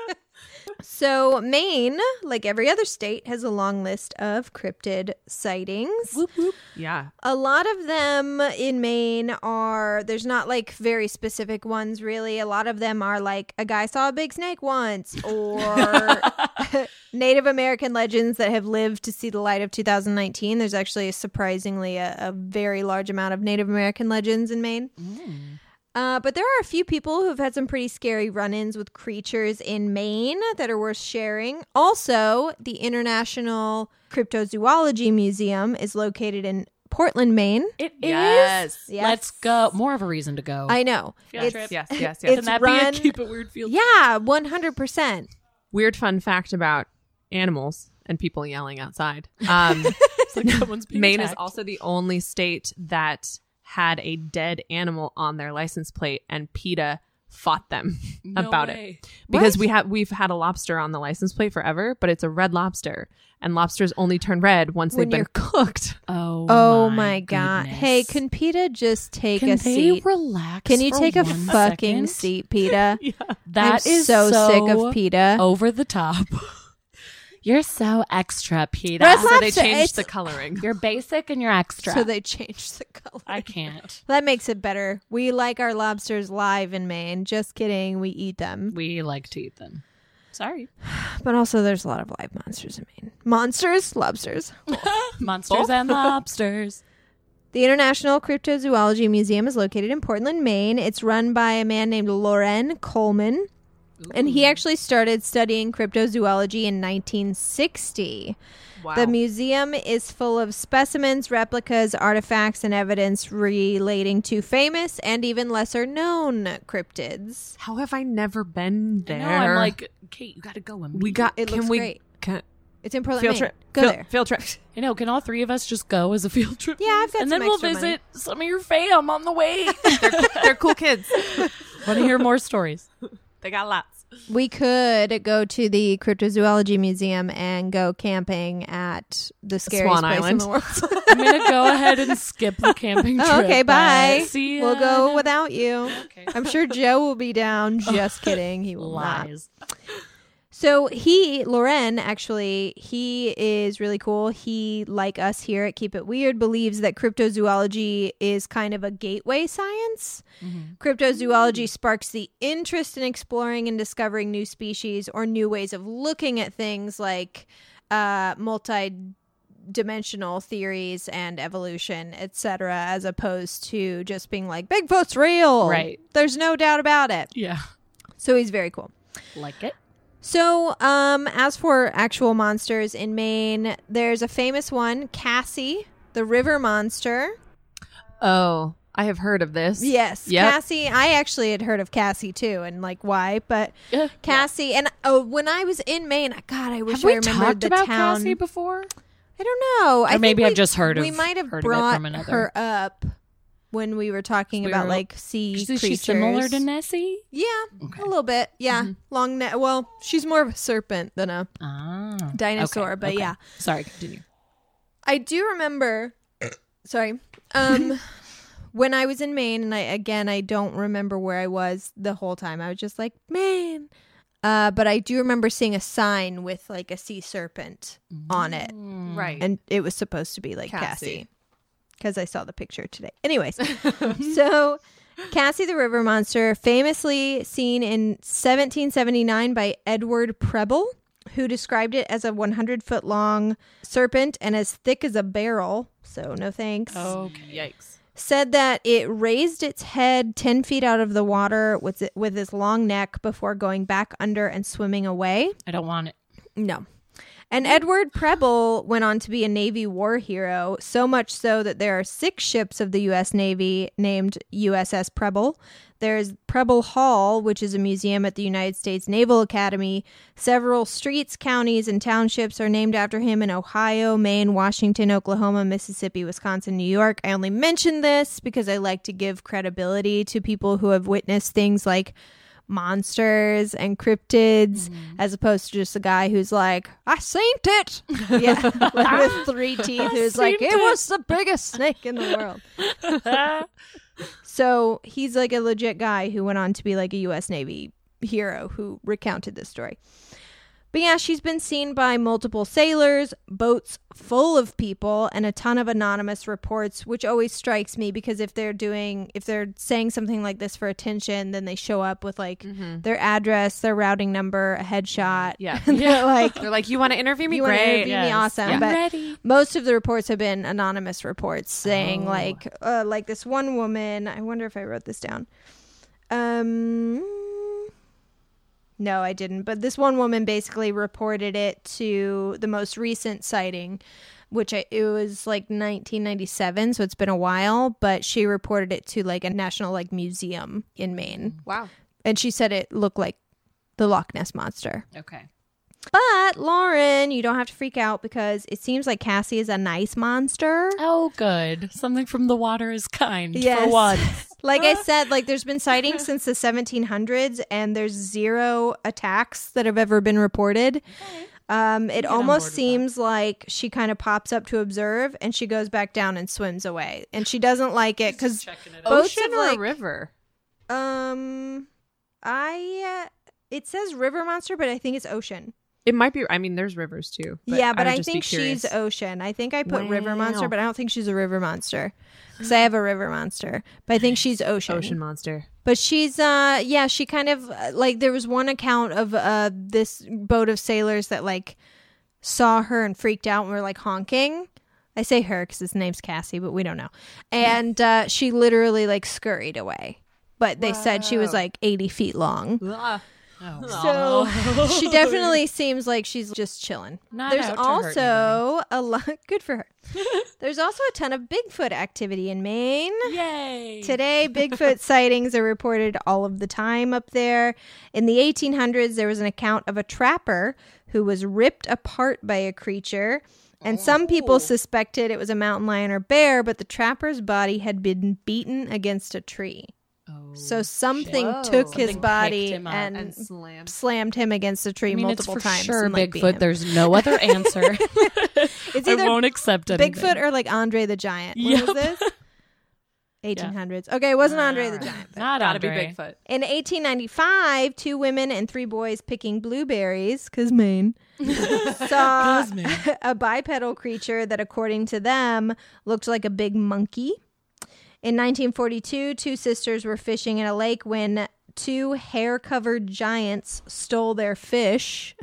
[SPEAKER 3] So Maine, like every other state, has a long list of cryptid sightings.
[SPEAKER 4] Whoop, whoop.
[SPEAKER 5] Yeah.
[SPEAKER 3] A lot of them in Maine there's not like very specific ones really. A lot of them are like a guy saw a big snake once or Native American legends that have lived to see the light of 2019. There's actually surprisingly a very large amount of Native American legends in Maine. But there are a few people who've had some pretty scary run-ins with creatures in Maine that are worth sharing. Also, the International Cryptozoology Museum is located in Portland, Maine.
[SPEAKER 4] It is? Yes. Let's go. More of a reason to go.
[SPEAKER 3] I know.
[SPEAKER 5] Yes.
[SPEAKER 3] Can
[SPEAKER 4] that be a Keep It Weird field?
[SPEAKER 3] Yeah, 100%.
[SPEAKER 5] Weird fun fact about animals and people yelling outside. Maine is also the only state that had a dead animal on their license plate, and PETA fought them about it because we've had a lobster on the license plate forever, but it's a red lobster, and lobsters only turn red once they've been cooked.
[SPEAKER 3] Oh my god! Hey, can PETA just take a seat?
[SPEAKER 4] Relax.
[SPEAKER 3] Can you take a fucking seat, PETA?
[SPEAKER 4] That
[SPEAKER 3] is
[SPEAKER 4] so
[SPEAKER 3] sick of PETA.
[SPEAKER 4] Over the top. You're so extra, PETA.
[SPEAKER 5] So they changed the coloring.
[SPEAKER 4] You're basic and you're extra.
[SPEAKER 3] So they changed the color.
[SPEAKER 4] I can't.
[SPEAKER 3] That makes it better. We like our lobsters live in Maine. Just kidding. We eat them.
[SPEAKER 4] We like to eat them. Sorry.
[SPEAKER 3] But also there's a lot of live monsters in Maine. Monsters? Lobsters.
[SPEAKER 4] Monsters and lobsters.
[SPEAKER 3] The International Cryptozoology Museum is located in Portland, Maine. It's run by a man named Loren Coleman. And he actually started studying cryptozoology in 1960. Wow. The museum is full of specimens, replicas, artifacts, and evidence relating to famous and even lesser known cryptids.
[SPEAKER 5] How have I never been there?
[SPEAKER 4] No, I'm like, Kate, you got to go.
[SPEAKER 3] It looks great. It's in Portland,
[SPEAKER 5] field
[SPEAKER 3] Maine.
[SPEAKER 5] trip.
[SPEAKER 3] Go there.
[SPEAKER 5] Field trip.
[SPEAKER 4] You know, can all three of us just go as a field trip?
[SPEAKER 3] Yeah, I've got
[SPEAKER 4] and
[SPEAKER 3] some
[SPEAKER 4] then we'll
[SPEAKER 3] extra
[SPEAKER 4] visit
[SPEAKER 3] money.
[SPEAKER 4] some of your fam on the way.
[SPEAKER 5] They're cool kids.
[SPEAKER 4] Want to hear more stories?
[SPEAKER 5] They got lots.
[SPEAKER 3] We could go to the Cryptozoology Museum and go camping at the scariest
[SPEAKER 5] Swan
[SPEAKER 3] place
[SPEAKER 5] Island.
[SPEAKER 3] in the world.
[SPEAKER 4] I'm going to go ahead and skip the camping trip.
[SPEAKER 3] Okay, bye.
[SPEAKER 4] See ya.
[SPEAKER 3] We'll go without you.
[SPEAKER 4] Okay.
[SPEAKER 3] I'm sure Joe will be down. Just kidding. He will
[SPEAKER 4] Lies.
[SPEAKER 3] not. So Loren, actually, he is really cool. He, like us here at Keep It Weird, believes that cryptozoology is kind of a gateway science. Mm-hmm. Cryptozoology sparks the interest in exploring and discovering new species or new ways of looking at things like multi-dimensional theories and evolution, etc., as opposed to just being like, Bigfoot's real.
[SPEAKER 4] Right.
[SPEAKER 3] There's no doubt about it.
[SPEAKER 4] Yeah.
[SPEAKER 3] So he's very cool.
[SPEAKER 4] Like it.
[SPEAKER 3] So, as for actual monsters in Maine, there's a famous one, Cassie, the river monster.
[SPEAKER 5] Oh, I have heard of this.
[SPEAKER 3] Yes,
[SPEAKER 5] Yep.
[SPEAKER 3] Cassie. I actually had heard of Cassie too, and like why, but Cassie. And when I was in Maine, God, I wish
[SPEAKER 4] Have we
[SPEAKER 3] I remembered
[SPEAKER 4] talked
[SPEAKER 3] the
[SPEAKER 4] about
[SPEAKER 3] town.
[SPEAKER 4] Cassie before?
[SPEAKER 3] I don't know.
[SPEAKER 4] Or maybe I've just heard of.
[SPEAKER 3] We might have
[SPEAKER 4] heard
[SPEAKER 3] brought
[SPEAKER 4] of it from another.
[SPEAKER 3] her up when we were talking about like sea
[SPEAKER 4] Is
[SPEAKER 3] creatures.
[SPEAKER 4] she similar to Nessie?
[SPEAKER 3] Yeah,
[SPEAKER 4] Okay.
[SPEAKER 3] a little bit. Yeah, long neck. Well, she's more of a serpent than a dinosaur,
[SPEAKER 4] okay,
[SPEAKER 3] but
[SPEAKER 4] okay.
[SPEAKER 3] yeah.
[SPEAKER 4] Sorry, continue.
[SPEAKER 3] I do remember. Sorry. When I was in Maine, and I don't remember where I was the whole time. I was just like, Maine. But I do remember seeing a sign with like a sea serpent on it.
[SPEAKER 5] Right.
[SPEAKER 3] And it was supposed to be like
[SPEAKER 5] Cassie.
[SPEAKER 3] Because I saw the picture today. Anyways, so Cassie the river monster, famously seen in 1779 by Edward Preble, who described it as a 100-foot long serpent and as thick as a barrel. So no thanks.
[SPEAKER 4] Okay.
[SPEAKER 5] Yikes.
[SPEAKER 3] Said that it raised its head 10 feet out of the water with its long neck before going back under and swimming away.
[SPEAKER 4] I don't want it.
[SPEAKER 3] No. And Edward Preble went on to be a Navy war hero, so much so that there are 6 ships of the U.S. Navy named USS Preble. There's Preble Hall, which is a museum at the United States Naval Academy. Several streets, counties, and townships are named after him in Ohio, Maine, Washington, Oklahoma, Mississippi, Wisconsin, New York. I only mention this because I like to give credibility to people who have witnessed things like monsters and cryptids, as opposed to just a guy who's like, I seen it. Yeah, like with 3 teeth, who's like, it was the biggest snake in the world. So he's like a legit guy who went on to be like a U.S. Navy hero who recounted this story. But yeah, she's been seen by multiple sailors, boats full of people, and a ton of anonymous reports, which always strikes me because if they're saying something like this for attention, then they show up with like their address, their routing number, a headshot.
[SPEAKER 5] Yeah.
[SPEAKER 3] And they're like,
[SPEAKER 5] you want to interview me?
[SPEAKER 3] you want to
[SPEAKER 5] Great.
[SPEAKER 3] interview me? Awesome.
[SPEAKER 4] I'm
[SPEAKER 3] But
[SPEAKER 4] ready.
[SPEAKER 3] most of the reports have been anonymous reports saying like this one woman, I wonder if I wrote this down. No, I didn't. But this one woman basically reported it to the most recent sighting, which it was like 1997. So it's been a while, but she reported it to like a national like museum in Maine.
[SPEAKER 5] Wow.
[SPEAKER 3] And she said it looked like the Loch Ness Monster.
[SPEAKER 4] Okay.
[SPEAKER 3] But Lauren, you don't have to freak out because it seems like Cassie is a nice monster.
[SPEAKER 4] Oh, good. Something from the water is kind
[SPEAKER 3] Yes.
[SPEAKER 4] for once.
[SPEAKER 3] Like I said, like there's been sightings since the 1700s and there's 0 attacks that have ever been reported. It almost seems like she kind of pops up to observe and she goes back down and swims away. And she doesn't like it because
[SPEAKER 5] Ocean or a river?
[SPEAKER 3] It says river monster, but I think it's ocean.
[SPEAKER 5] It might be. I mean, there's rivers too.
[SPEAKER 3] But
[SPEAKER 5] would
[SPEAKER 3] I
[SPEAKER 5] just be
[SPEAKER 3] think
[SPEAKER 5] curious.
[SPEAKER 3] she's ocean. I think I put river monster,
[SPEAKER 5] Wow.
[SPEAKER 3] but I don't think she's a river monster because I have a river monster. But I think she's ocean.
[SPEAKER 5] Ocean monster.
[SPEAKER 3] But she's she kind of like there was one account of this boat of sailors that like saw her and freaked out and were like honking. I say her because his name's Cassie, but we don't know. And she literally like scurried away. But they said she was like 80 feet long. So she definitely seems like she's just chilling. There's also a lot. Good for her. There's also a ton of Bigfoot activity in Maine.
[SPEAKER 4] Yay!
[SPEAKER 3] Today, Bigfoot sightings are reported all of the time up there. In the 1800s, there was an account of a trapper who was ripped apart by a creature. And some people suspected it was a mountain lion or bear, but the trapper's body had been beaten against a tree. So something took his body and slammed him against a tree multiple times.
[SPEAKER 4] Sure, Bigfoot. There's no other answer.
[SPEAKER 3] It's either
[SPEAKER 4] I won't accept anything.
[SPEAKER 3] Bigfoot or like Andre the Giant. When was this? 1800s. Okay, it wasn't Andre the Giant.
[SPEAKER 4] Not
[SPEAKER 5] gotta be
[SPEAKER 4] Andre.
[SPEAKER 5] Bigfoot.
[SPEAKER 3] In 1895, 2 women and 3 boys picking blueberries, because Maine, saw a bipedal creature that, according to them, looked like a big monkey. In 1942, 2 sisters were fishing in a lake when 2 hair-covered giants stole their fish,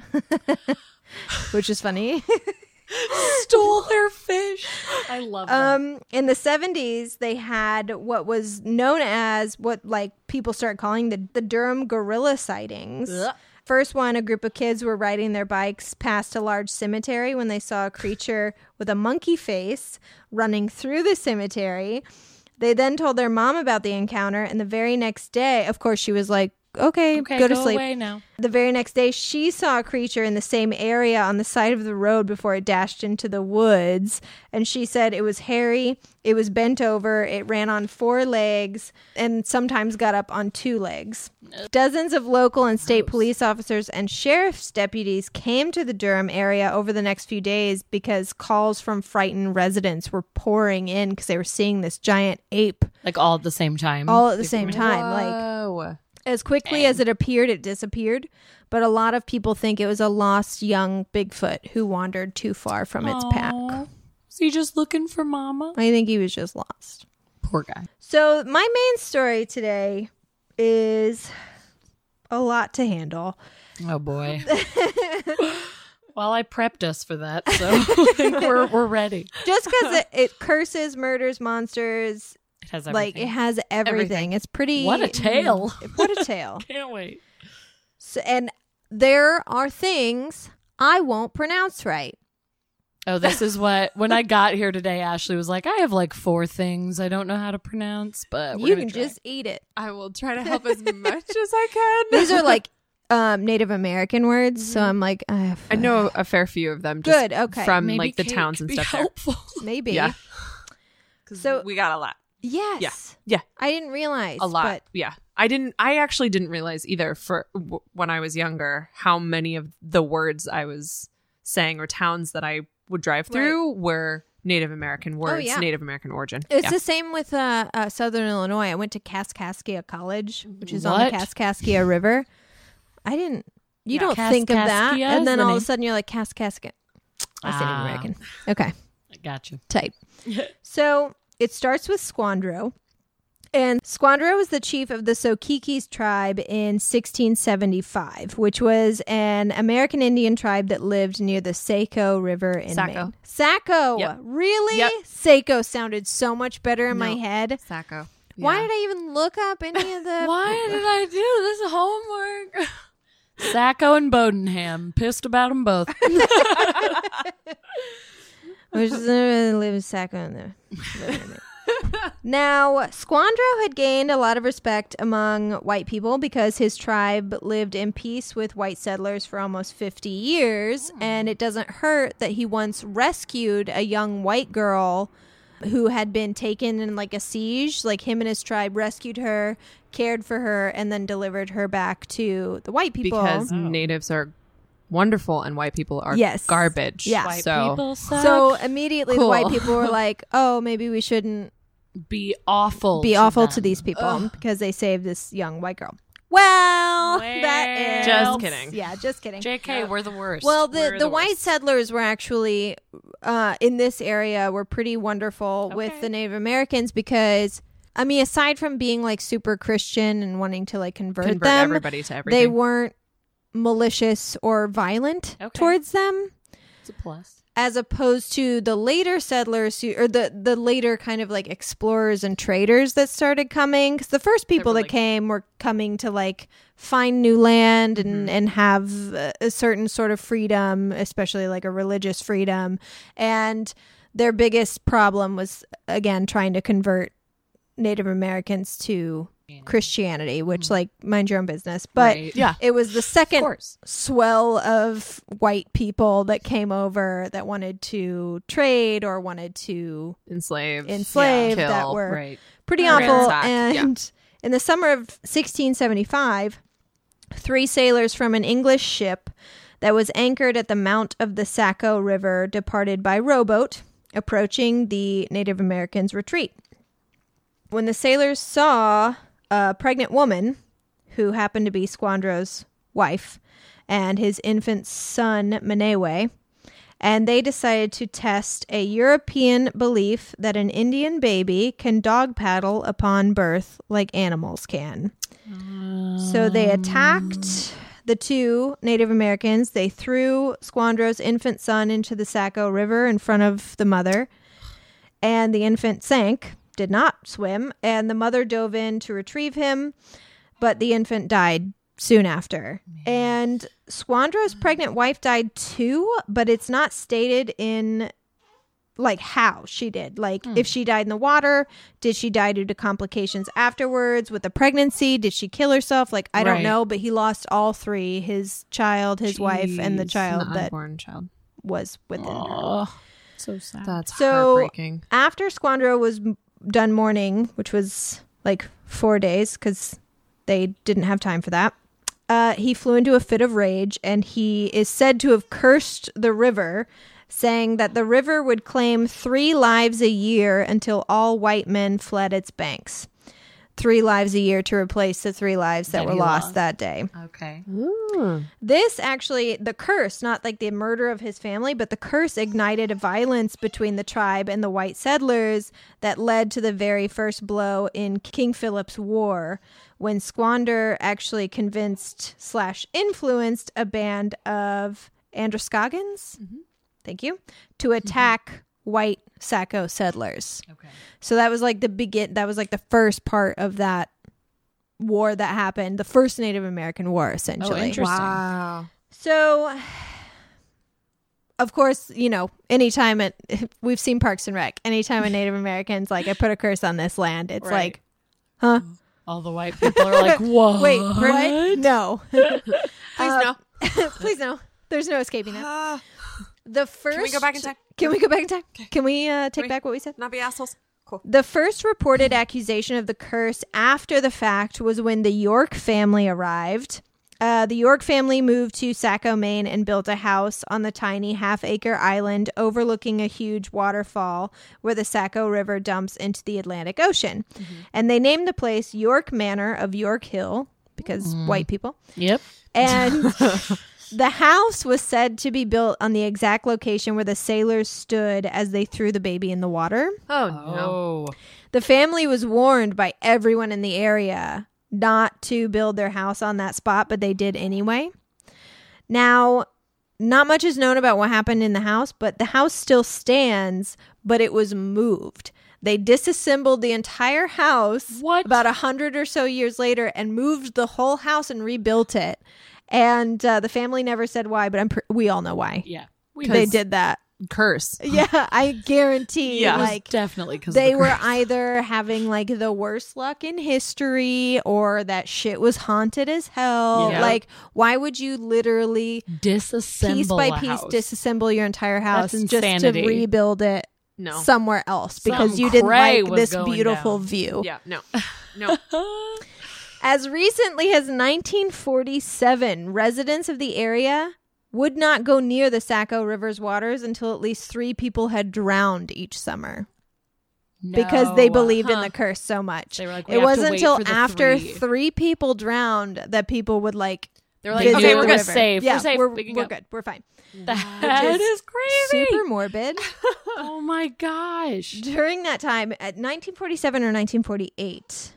[SPEAKER 3] which is funny.
[SPEAKER 4] Stole their fish. I love that.
[SPEAKER 3] In the 70s, they had what was known as what like people started calling the Durham gorilla sightings. Ugh. First one, a group of kids were riding their bikes past a large cemetery when they saw a creature with a monkey face running through the cemetery. They then told their mom about the encounter, and the very next day, of course, she was like, okay, go to sleep.
[SPEAKER 4] Away now.
[SPEAKER 3] The very next day, she saw a creature in the same area on the side of the road before it dashed into the woods. And she said it was hairy, it was bent over, it ran on 4 legs, and sometimes got up on 2 legs. Dozens of local and state police officers and sheriff's deputies came to the Durham area over the next few days because calls from frightened residents were pouring in because they were seeing this giant ape.
[SPEAKER 4] Like all at the same time?
[SPEAKER 3] All at the same time.
[SPEAKER 5] Whoa.
[SPEAKER 3] Like, as quickly as it appeared, it disappeared. But a lot of people think it was a lost young Bigfoot who wandered too far from its pack.
[SPEAKER 4] Is he just looking for mama?
[SPEAKER 3] I think he was just lost.
[SPEAKER 4] Poor guy.
[SPEAKER 3] So my main story today is a lot to handle.
[SPEAKER 4] Oh, boy. Well, I prepped us for that, so I think we're ready.
[SPEAKER 3] Just because it curses, murders, monsters.
[SPEAKER 4] It has everything.
[SPEAKER 3] Like, it has everything. It's pretty...
[SPEAKER 4] What a tale.
[SPEAKER 3] What a tale.
[SPEAKER 4] Can't wait.
[SPEAKER 3] So, and there are things I won't pronounce right.
[SPEAKER 4] Oh, this is what... When I got here today, Ashley was like, I have like 4 things I don't know how to pronounce, but
[SPEAKER 3] you can just eat it.
[SPEAKER 5] I will try to help as much as I can.
[SPEAKER 3] These are like Native American words, so I'm like... I
[SPEAKER 5] know a fair few of them. Just
[SPEAKER 3] good, okay.
[SPEAKER 5] From
[SPEAKER 4] maybe
[SPEAKER 5] like the towns and stuff
[SPEAKER 4] helpful.
[SPEAKER 5] there.
[SPEAKER 3] Maybe.
[SPEAKER 5] Yeah. So we got a lot.
[SPEAKER 3] Yes.
[SPEAKER 5] Yeah.
[SPEAKER 3] I didn't realize.
[SPEAKER 5] A lot.
[SPEAKER 3] But
[SPEAKER 5] yeah. I actually didn't realize either when I was younger how many of the words I was saying or towns that I would drive through were Native American words, Native American origin.
[SPEAKER 3] It's the same with Southern Illinois. I went to Kaskaskia College, which is on the Kaskaskia River. I didn't... You don't think of that. And then all of a sudden you're like, Kaskaskia. I said Native American. Okay.
[SPEAKER 4] I got you.
[SPEAKER 3] Tight. So... It starts with Squandro, and Squandro was the chief of the Sokikis tribe in 1675, which was an American Indian tribe that lived near the Saco River in Maine. Saco!
[SPEAKER 5] Yep.
[SPEAKER 3] Really?
[SPEAKER 5] Yep.
[SPEAKER 3] Saco sounded so much better in my head.
[SPEAKER 5] Saco. Yeah.
[SPEAKER 3] Why did I even look up any of the...
[SPEAKER 4] Why did I do this homework? Saco and Bodenham. Pissed about them both.
[SPEAKER 3] Which live in Saco in there. Now, Squandro had gained a lot of respect among white people because his tribe lived in peace with white settlers for almost 50 years. And it doesn't hurt that he once rescued a young white girl who had been taken in like a siege. Like him and his tribe rescued her, cared for her, and then delivered her back to the white people.
[SPEAKER 5] Because natives are wonderful and white people are garbage.
[SPEAKER 3] Yeah.
[SPEAKER 4] White people suck.
[SPEAKER 3] So immediately the white people were like, oh, maybe we shouldn't
[SPEAKER 4] be awful
[SPEAKER 3] to these people because they saved this young white girl. Well, that is...
[SPEAKER 5] Just kidding.
[SPEAKER 3] Yeah, just kidding.
[SPEAKER 4] JK, we're the worst.
[SPEAKER 3] Well, the white settlers were actually, in this area, were pretty wonderful with the Native Americans because... I mean, aside from being like super Christian and wanting to like convert them,
[SPEAKER 5] everybody to everything.
[SPEAKER 3] They weren't malicious or violent towards them.
[SPEAKER 4] It's a plus.
[SPEAKER 3] as opposed to the later settlers or the later kind of like explorers and traders that started coming. Because the first people that came were coming to like find new land and have a certain sort of freedom, especially like a religious freedom. And their biggest problem was, again, trying to convert Native Americans to Christianity, which like mind your own business. But it was the second swell of white people that came over that wanted to trade or wanted to enslave that were pretty awful. And in the summer of 1675, 3 sailors from an English ship that was anchored at the mouth of the Saco River departed by rowboat, approaching the Native Americans' retreat. When the sailors saw a pregnant woman who happened to be Squandrow's wife and his infant son, Menewe, and they decided to test a European belief that an Indian baby can dog paddle upon birth like animals can. So they attacked the 2 Native Americans. They threw Squandrow's infant son into the Saco River in front of the mother, and the infant sank. Did not swim, and the mother dove in to retrieve him, but the infant died soon after. And Squandrow's pregnant wife died too, but it's not stated in like how she did. Like if she died in the water, did she die due to complications afterwards with the pregnancy? Did she kill herself? Like I don't know, but he lost all 3, his child, his wife, and the child that was within her.
[SPEAKER 4] So sad.
[SPEAKER 5] That's heartbreaking.
[SPEAKER 3] After Squandrow was done mourning, which was like 4 days because they didn't have time for that, he flew into a fit of rage, and he is said to have cursed the river, saying that the river would claim 3 lives a year until all white men fled its banks. 3 lives a year to replace the 3 lives that were lost that day.
[SPEAKER 4] Okay.
[SPEAKER 5] Ooh.
[SPEAKER 3] This actually, the curse, not like the murder of his family, but the curse ignited a violence between the tribe and the white settlers that led to the very first blow in King Philip's War, when Squander actually convinced/influenced a band of Androscoggins, thank you, to attack white Saco settlers. Okay. So that was like the first part of that war that happened, the first Native American war, essentially.
[SPEAKER 4] Oh, interesting.
[SPEAKER 5] Wow.
[SPEAKER 3] So, of course, anytime we've seen Parks and Rec, anytime a Native American's like, I put a curse on this land, it's like, huh?
[SPEAKER 4] All the white people are like, what?
[SPEAKER 3] Wait, what? No.
[SPEAKER 5] Please no.
[SPEAKER 3] Please no. There's no escaping that. The first.
[SPEAKER 5] Can we go back in time?
[SPEAKER 3] Can we go back in time? Okay. Can we take back what we said?
[SPEAKER 5] Not be assholes. Cool.
[SPEAKER 3] The first reported accusation of the curse after the fact was when the York family arrived. The York family moved to Saco, Maine, and built a house on the tiny half-acre island overlooking a huge waterfall where the Saco River dumps into the Atlantic Ocean. And they named the place York Manor of York Hill because white people.
[SPEAKER 4] Yep.
[SPEAKER 3] And the house was said to be built on the exact location where the sailors stood as they threw the baby in the water.
[SPEAKER 5] Oh, no.
[SPEAKER 3] The family was warned by everyone in the area not to build their house on that spot, but they did anyway. Now, not much is known about what happened in the house, but the house still stands, but it was moved. They disassembled the entire house about 100 or so years later and moved the whole house and rebuilt it. And the family never said why, but we all know why.
[SPEAKER 4] Yeah.
[SPEAKER 3] They did that.
[SPEAKER 5] Curse.
[SPEAKER 3] Yeah, I guarantee.
[SPEAKER 4] Yeah,
[SPEAKER 3] like
[SPEAKER 4] definitely because
[SPEAKER 3] they were either having like the worst luck in history, or that shit was haunted as hell. Yeah. Like, why would you literally
[SPEAKER 4] disassemble
[SPEAKER 3] piece by piece disassemble your entire house just to rebuild it somewhere else because you didn't like this beautiful view?
[SPEAKER 5] Yeah, no.
[SPEAKER 3] As recently as 1947, residents of the area would not go near the Saco River's waters until at least 3 people had drowned each summer. Because they believed in the curse so much.
[SPEAKER 4] They were like,
[SPEAKER 3] it wasn't until after 3 people drowned that people would like.
[SPEAKER 4] They're like, okay, we're good. Safe.
[SPEAKER 3] Yeah,
[SPEAKER 4] we're safe.
[SPEAKER 3] We're good. We're fine.
[SPEAKER 4] That is crazy.
[SPEAKER 3] Super morbid.
[SPEAKER 4] Oh my gosh.
[SPEAKER 3] During that time, at 1947 or 1948,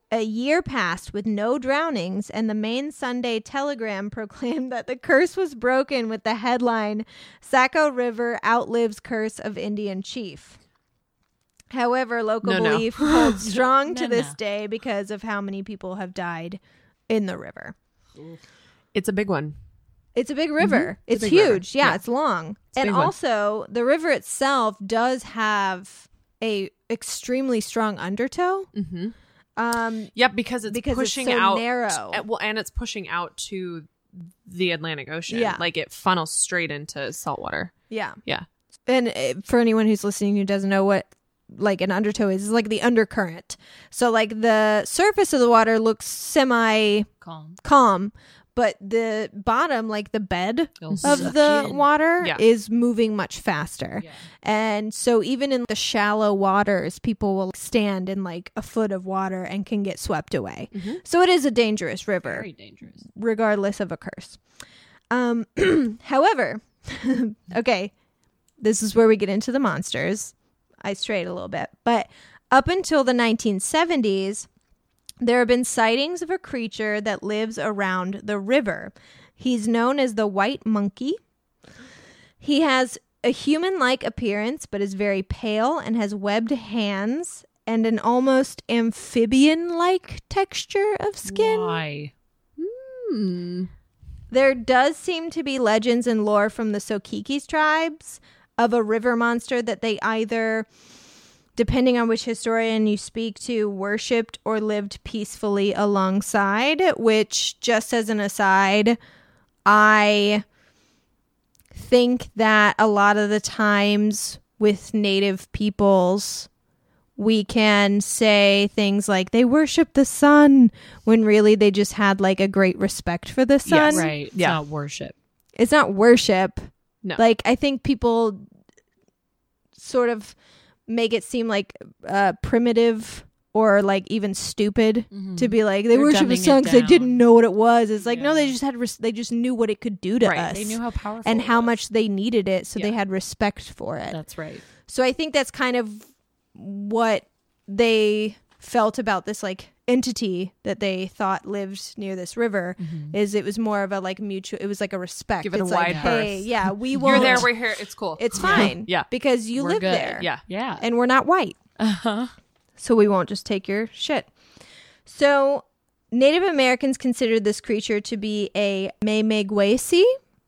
[SPEAKER 3] A year passed with no drownings, and the Maine Sunday Telegram proclaimed that the curse was broken with the headline, Saco River Outlives Curse of Indian Chief. However, local belief holds strong to this day because of how many people have died in the river.
[SPEAKER 5] It's a big one.
[SPEAKER 3] It's a big river. Mm-hmm. It's huge. River. Yeah, it's long. And also, the river itself does have a extremely strong undertow.
[SPEAKER 5] Mm-hmm. Because it's pushing
[SPEAKER 3] so
[SPEAKER 5] out
[SPEAKER 3] narrow.
[SPEAKER 5] And it's pushing out to the Atlantic Ocean.
[SPEAKER 3] Yeah.
[SPEAKER 5] Like it funnels straight into saltwater.
[SPEAKER 3] Yeah.
[SPEAKER 5] Yeah.
[SPEAKER 3] And for anyone who's listening who doesn't know what like an undertow is like the undercurrent. So like the surface of the water looks semi calm, but the bottom, like the bed of the water is moving much faster. Yeah. And so even in the shallow waters, people will stand in like a foot of water and can get swept away. Mm-hmm. So it is a dangerous river.
[SPEAKER 4] Very dangerous.
[SPEAKER 3] Regardless of a curse. However, okay, this is where we get into the monsters. I strayed a little bit. But up until the 1970s, there have been sightings of a creature that lives around the river. He's known as the white monkey. He has a human-like appearance, but is very pale and has webbed hands and an almost amphibian-like texture of skin.
[SPEAKER 4] Why?
[SPEAKER 3] There does seem to be legends and lore from the Sokikis tribes of a river monster that they either, depending on which historian you speak to, worshipped or lived peacefully alongside, which, just as an aside, I think that a lot of the times with native peoples, we can say things like they worship the sun when really they just had like a great respect for the sun.
[SPEAKER 4] Yes, right. It's not worship.
[SPEAKER 3] It's not worship.
[SPEAKER 5] No.
[SPEAKER 3] Like, I think people sort of make it seem like primitive or like even stupid to be like, they worship the sun because they didn't know what it was. It's like, no, they just had, they just knew what it could do to us.
[SPEAKER 4] They knew how powerful
[SPEAKER 3] and how much they needed it. So they had respect for it.
[SPEAKER 4] That's right.
[SPEAKER 3] So I think that's kind of what they felt about this like entity that they thought lived near this river is it was more of a like mutual, it was like a respect.
[SPEAKER 5] Give it a wide berth.
[SPEAKER 3] Hey, yeah, we will.
[SPEAKER 5] You're there, we're here. It's cool.
[SPEAKER 3] It's fine.
[SPEAKER 5] Yeah.
[SPEAKER 3] Because you
[SPEAKER 4] We're
[SPEAKER 3] live
[SPEAKER 4] good.
[SPEAKER 3] there.
[SPEAKER 5] Yeah.
[SPEAKER 4] Yeah.
[SPEAKER 3] And we're not white. So we won't just take your shit. So Native Americans considered this creature to be a Memegwesi,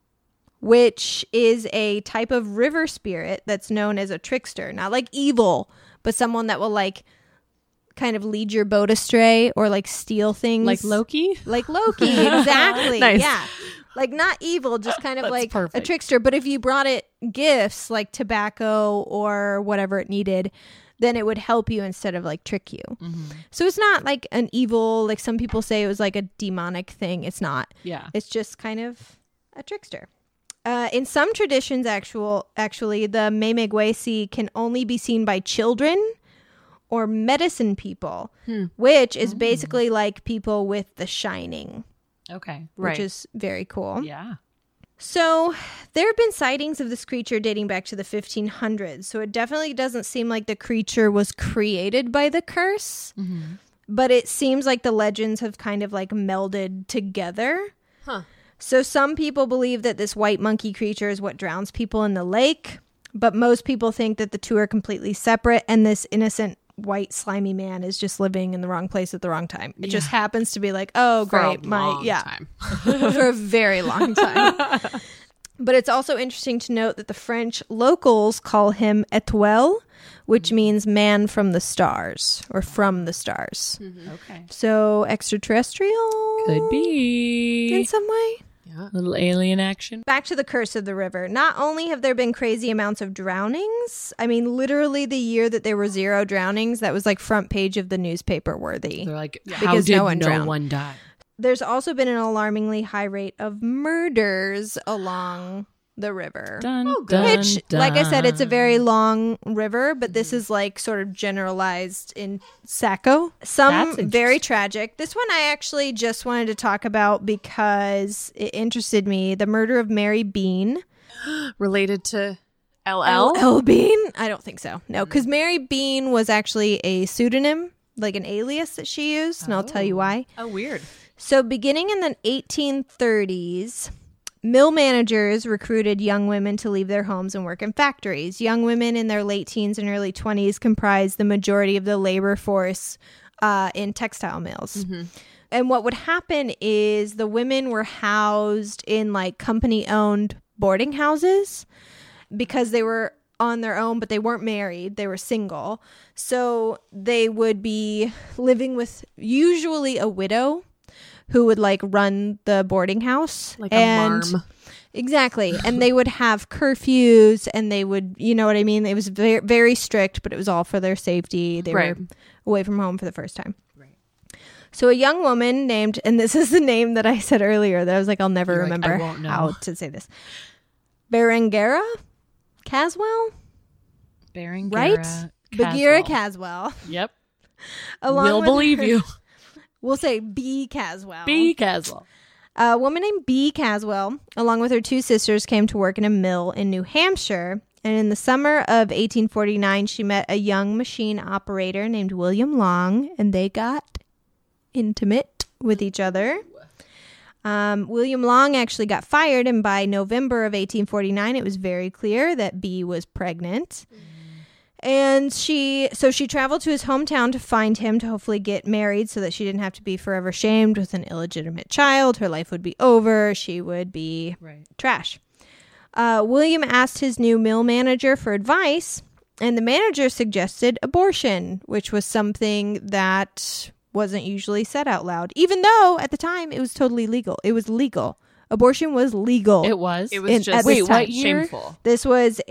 [SPEAKER 3] which is a type of river spirit that's known as a trickster. Not like evil, but someone that will like kind of lead your boat astray or like steal things.
[SPEAKER 5] Like Loki?
[SPEAKER 3] Like Loki, exactly.
[SPEAKER 5] Nice.
[SPEAKER 3] Yeah. Like not evil, just kind of
[SPEAKER 4] That's
[SPEAKER 3] like
[SPEAKER 4] perfect.
[SPEAKER 3] a trickster. But if you brought it gifts like tobacco or whatever it needed, then it would help you instead of like trick you. So it's not like an evil, like some people say it was like a demonic thing. It's not.
[SPEAKER 4] Yeah.
[SPEAKER 3] It's just kind of a trickster. In some traditions, actually, the Memegwesi can only be seen by children or medicine people, which is basically like people with the shining.
[SPEAKER 4] Okay.
[SPEAKER 3] Which is very cool.
[SPEAKER 4] Yeah.
[SPEAKER 3] So there have been sightings of this creature dating back to the 1500s. So it definitely doesn't seem like the creature was created by the curse. But it seems like the legends have kind of like melded together. So some people believe that this white monkey creature is what drowns people in the lake. But most people think that the two are completely separate. And this innocent white slimy man is just living in the wrong place at the wrong time. It just happens to be like, oh, great.
[SPEAKER 5] Time.
[SPEAKER 3] For a very long time. But it's also interesting to note that the French locals call him Étoile, which means man from the stars or from the stars.
[SPEAKER 4] Okay.
[SPEAKER 3] So extraterrestrial?
[SPEAKER 4] Could be.
[SPEAKER 3] In some way?
[SPEAKER 4] Little alien action.
[SPEAKER 3] Back to the curse of the river. Not only have there been crazy amounts of drownings, I mean, literally the year that there were 0 drownings, that was like front page of the newspaper worthy.
[SPEAKER 4] They're like,
[SPEAKER 3] Because
[SPEAKER 4] how did
[SPEAKER 3] no one drowned.
[SPEAKER 4] one die?
[SPEAKER 3] There's also been an alarmingly high rate of murders along the river.
[SPEAKER 4] Dun,
[SPEAKER 3] Which, like I said, it's a
[SPEAKER 4] dun.
[SPEAKER 3] very long river, but this is like sort of generalized in Saco. Some
[SPEAKER 4] That's
[SPEAKER 3] very tragic. This one I actually just wanted to talk about because it interested me. The murder of Mary Bean.
[SPEAKER 5] Related to LL?
[SPEAKER 3] L. Bean? I don't think so. No, because Mary Bean was actually a pseudonym like an alias that she used, and I'll tell you why.
[SPEAKER 5] Oh, weird.
[SPEAKER 3] So beginning in the 1830s, mill managers recruited young women to leave their homes and work in factories. Young women in their late teens and early 20s comprised the majority of the labor force in textile mills. Mm-hmm. And what would happen is the women were housed in like company-owned boarding houses because they were on their own, but they weren't married. They were single. So they would be living with usually a widow who would like run the boarding house.
[SPEAKER 5] Like a marm.
[SPEAKER 3] Exactly. And they would have curfews and they would, you know what I mean? It was very, very strict, but it was all for their safety. They were away from home for the first time. Right. So a young woman named, and this is the name that I said earlier that I was like, I'll never remember how to say this. Berengara Caswell?
[SPEAKER 4] Berengara
[SPEAKER 3] right? Bagheera Caswell.
[SPEAKER 4] Yep. We'll believe you.
[SPEAKER 3] We'll say B. Caswell.
[SPEAKER 4] B. Caswell.
[SPEAKER 3] A woman named B. Caswell, along with her two sisters, came to work in a mill in New Hampshire. And in the summer of 1849, she met a young machine operator named William Long, and they got intimate with each other. William Long actually got fired, and by November of 1849, it was very clear that B was pregnant. And she traveled to his hometown to find him to hopefully get married so that she didn't have to be forever shamed with an illegitimate child. Her life would be over. She would be trash. William asked his new mill manager for advice, and the manager suggested abortion, which was something that wasn't usually said out loud, even though at the time it was totally legal. It was legal. Abortion was legal.
[SPEAKER 4] It was?
[SPEAKER 5] It was just
[SPEAKER 4] what year?
[SPEAKER 5] Shameful.
[SPEAKER 3] This was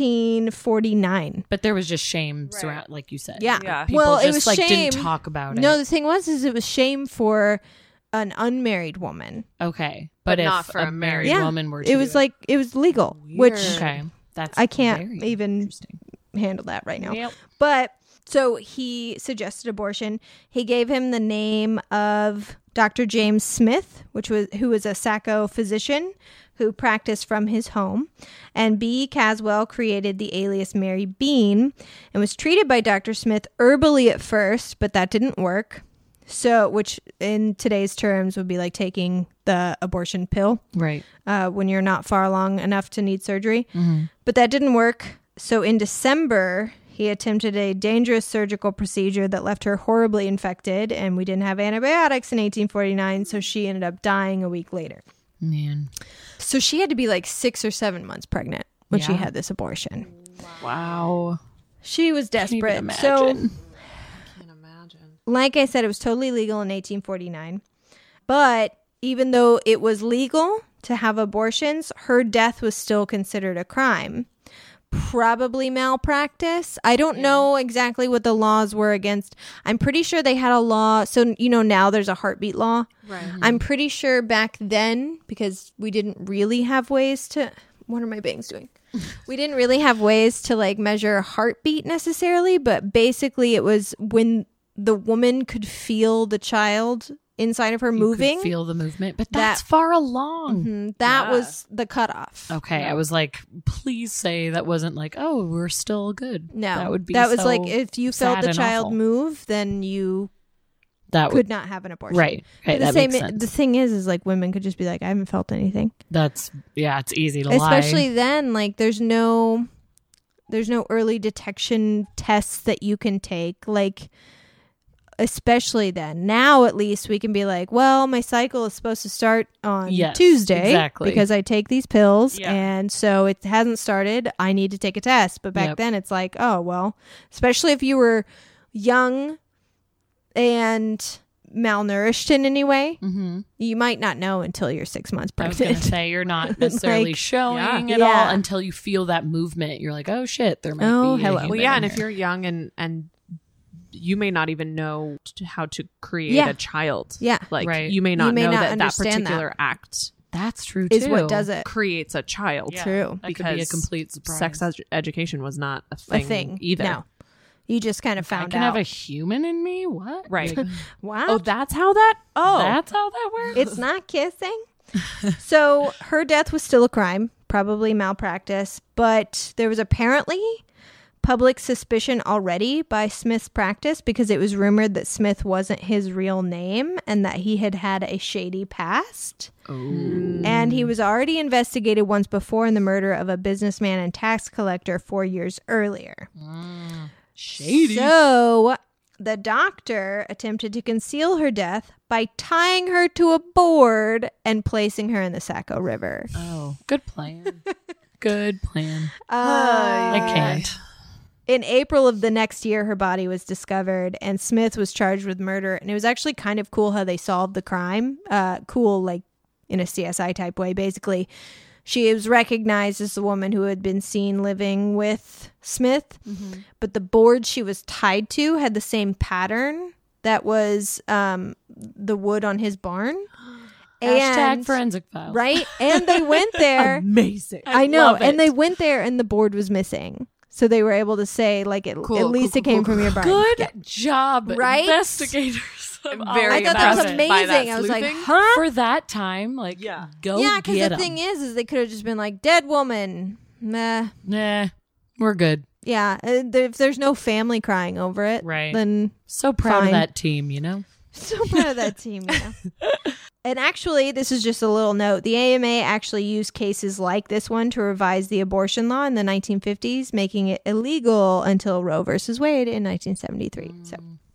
[SPEAKER 3] 1849.
[SPEAKER 4] But there was just shame surround, like you said.
[SPEAKER 3] Yeah.
[SPEAKER 4] People
[SPEAKER 3] well,
[SPEAKER 4] just
[SPEAKER 3] it was shame.
[SPEAKER 4] Didn't talk about it.
[SPEAKER 3] No, the thing was it was shame for an unmarried woman.
[SPEAKER 4] Okay. But if
[SPEAKER 5] not for a married
[SPEAKER 4] woman were to
[SPEAKER 3] it was like, it was legal.
[SPEAKER 5] Weird.
[SPEAKER 3] Which
[SPEAKER 4] that's
[SPEAKER 3] I can't even handle that right now.
[SPEAKER 4] Yep.
[SPEAKER 3] But so he suggested abortion. He gave him the name of Dr. James Smith, who was a Sacco physician who practiced from his home. And B. Caswell created the alias Mary Bean and was treated by Dr. Smith herbally at first, but that didn't work. So, which in today's terms would be like taking the abortion pill.
[SPEAKER 4] Right.
[SPEAKER 3] When you're not far along enough to need surgery. Mm-hmm. But that didn't work. So in December, he attempted a dangerous surgical procedure that left her horribly infected, and we didn't have antibiotics in 1849, so she ended up dying a week later.
[SPEAKER 4] Man.
[SPEAKER 3] So she had to be like 6 or 7 months pregnant when she had this abortion.
[SPEAKER 4] Wow.
[SPEAKER 3] She was desperate.
[SPEAKER 4] So,
[SPEAKER 5] I can't imagine.
[SPEAKER 3] Like I said, it was totally legal in 1849. But even though it was legal to have abortions, her death was still considered a crime. Probably malpractice. I don't know exactly what the laws were against. I'm pretty sure they had a law. So, now there's a heartbeat law.
[SPEAKER 5] Right.
[SPEAKER 3] I'm pretty sure back then, because we didn't really have ways to... What are my bangs doing? We didn't really have ways to like measure heartbeat necessarily, but basically it was when the woman could feel the child inside of her moving.
[SPEAKER 4] Could feel the movement, but that's far along.
[SPEAKER 3] Mm-hmm, that was the cutoff.
[SPEAKER 4] Okay, I was like, please say that wasn't like, oh, we're still good.
[SPEAKER 3] No,
[SPEAKER 4] that would be.
[SPEAKER 3] That was like if you felt the child
[SPEAKER 4] awful.
[SPEAKER 3] Move, then you could not have an abortion.
[SPEAKER 4] Right. Okay, that makes sense.
[SPEAKER 3] The thing is like women could just be like, I haven't felt anything.
[SPEAKER 4] It's easy to lie.
[SPEAKER 3] Especially then, like there's no early detection tests that you can take, like. Especially then. Now, at least, we can be like, well, my cycle is supposed to start on Tuesday because I take these pills, and so it hasn't started. I need to take a test. But back then, it's like, oh, well, especially if you were young and malnourished in any way, you might not know until you're 6 months pregnant.
[SPEAKER 4] I was going to say, you're not necessarily showing at all until you feel that movement. You're like, oh, shit, there might be
[SPEAKER 3] hello.
[SPEAKER 5] Well, yeah, and if you're young and you may not even know how to create a child. Yeah. Like you may not know that particular act.
[SPEAKER 4] That's true too.
[SPEAKER 3] Is what does it.
[SPEAKER 5] Creates a child.
[SPEAKER 4] Yeah.
[SPEAKER 3] True.
[SPEAKER 4] That could be a complete surprise.
[SPEAKER 5] Sex education was not a thing either.
[SPEAKER 3] No. You just kind of found out.
[SPEAKER 4] I can have a human in me? What?
[SPEAKER 5] Right.
[SPEAKER 3] Wow.
[SPEAKER 5] Oh, that's how that
[SPEAKER 4] works?
[SPEAKER 3] It's not kissing. So her death was still a crime, probably malpractice, but there was apparently public suspicion already by Smith's practice because it was rumored that Smith wasn't his real name and that he had had a shady past.
[SPEAKER 4] Ooh.
[SPEAKER 3] And he was already investigated once before in the murder of a businessman and tax collector 4 years earlier.
[SPEAKER 4] Shady.
[SPEAKER 3] So the doctor attempted to conceal her death by tying her to a board and placing her in the Saco River.
[SPEAKER 4] Oh, good plan. Good plan.
[SPEAKER 3] I
[SPEAKER 4] can't.
[SPEAKER 3] In April of the next year, her body was discovered, and Smith was charged with murder. And it was actually kind of cool how they solved the crime. Cool, like in a CSI type way. Basically, she was recognized as the woman who had been seen living with Smith, but the board she was tied to had the same pattern that was the wood on his barn.
[SPEAKER 4] Hashtag forensic files.
[SPEAKER 3] Right? And they went there.
[SPEAKER 5] Amazing.
[SPEAKER 3] I know. And they went there and the board was missing. So they were able to say, like, at least it came from your barn.
[SPEAKER 4] Good job,
[SPEAKER 3] right?
[SPEAKER 4] Investigators.
[SPEAKER 5] Very
[SPEAKER 3] I thought that was amazing. I was like, huh?
[SPEAKER 4] For that time, like, go get 'em.
[SPEAKER 3] Yeah, because the thing is they could have just been like, dead woman. Nah,
[SPEAKER 4] we're good.
[SPEAKER 3] Yeah, if there's no family crying over it,
[SPEAKER 4] right?
[SPEAKER 3] Then
[SPEAKER 4] so proud
[SPEAKER 3] fine.
[SPEAKER 4] of that team, you know?
[SPEAKER 3] So proud of that team, yeah. And actually, this is just a little note. The AMA actually used cases like this one to revise the abortion law in the 1950s, making it illegal until Roe versus Wade in 1973. So,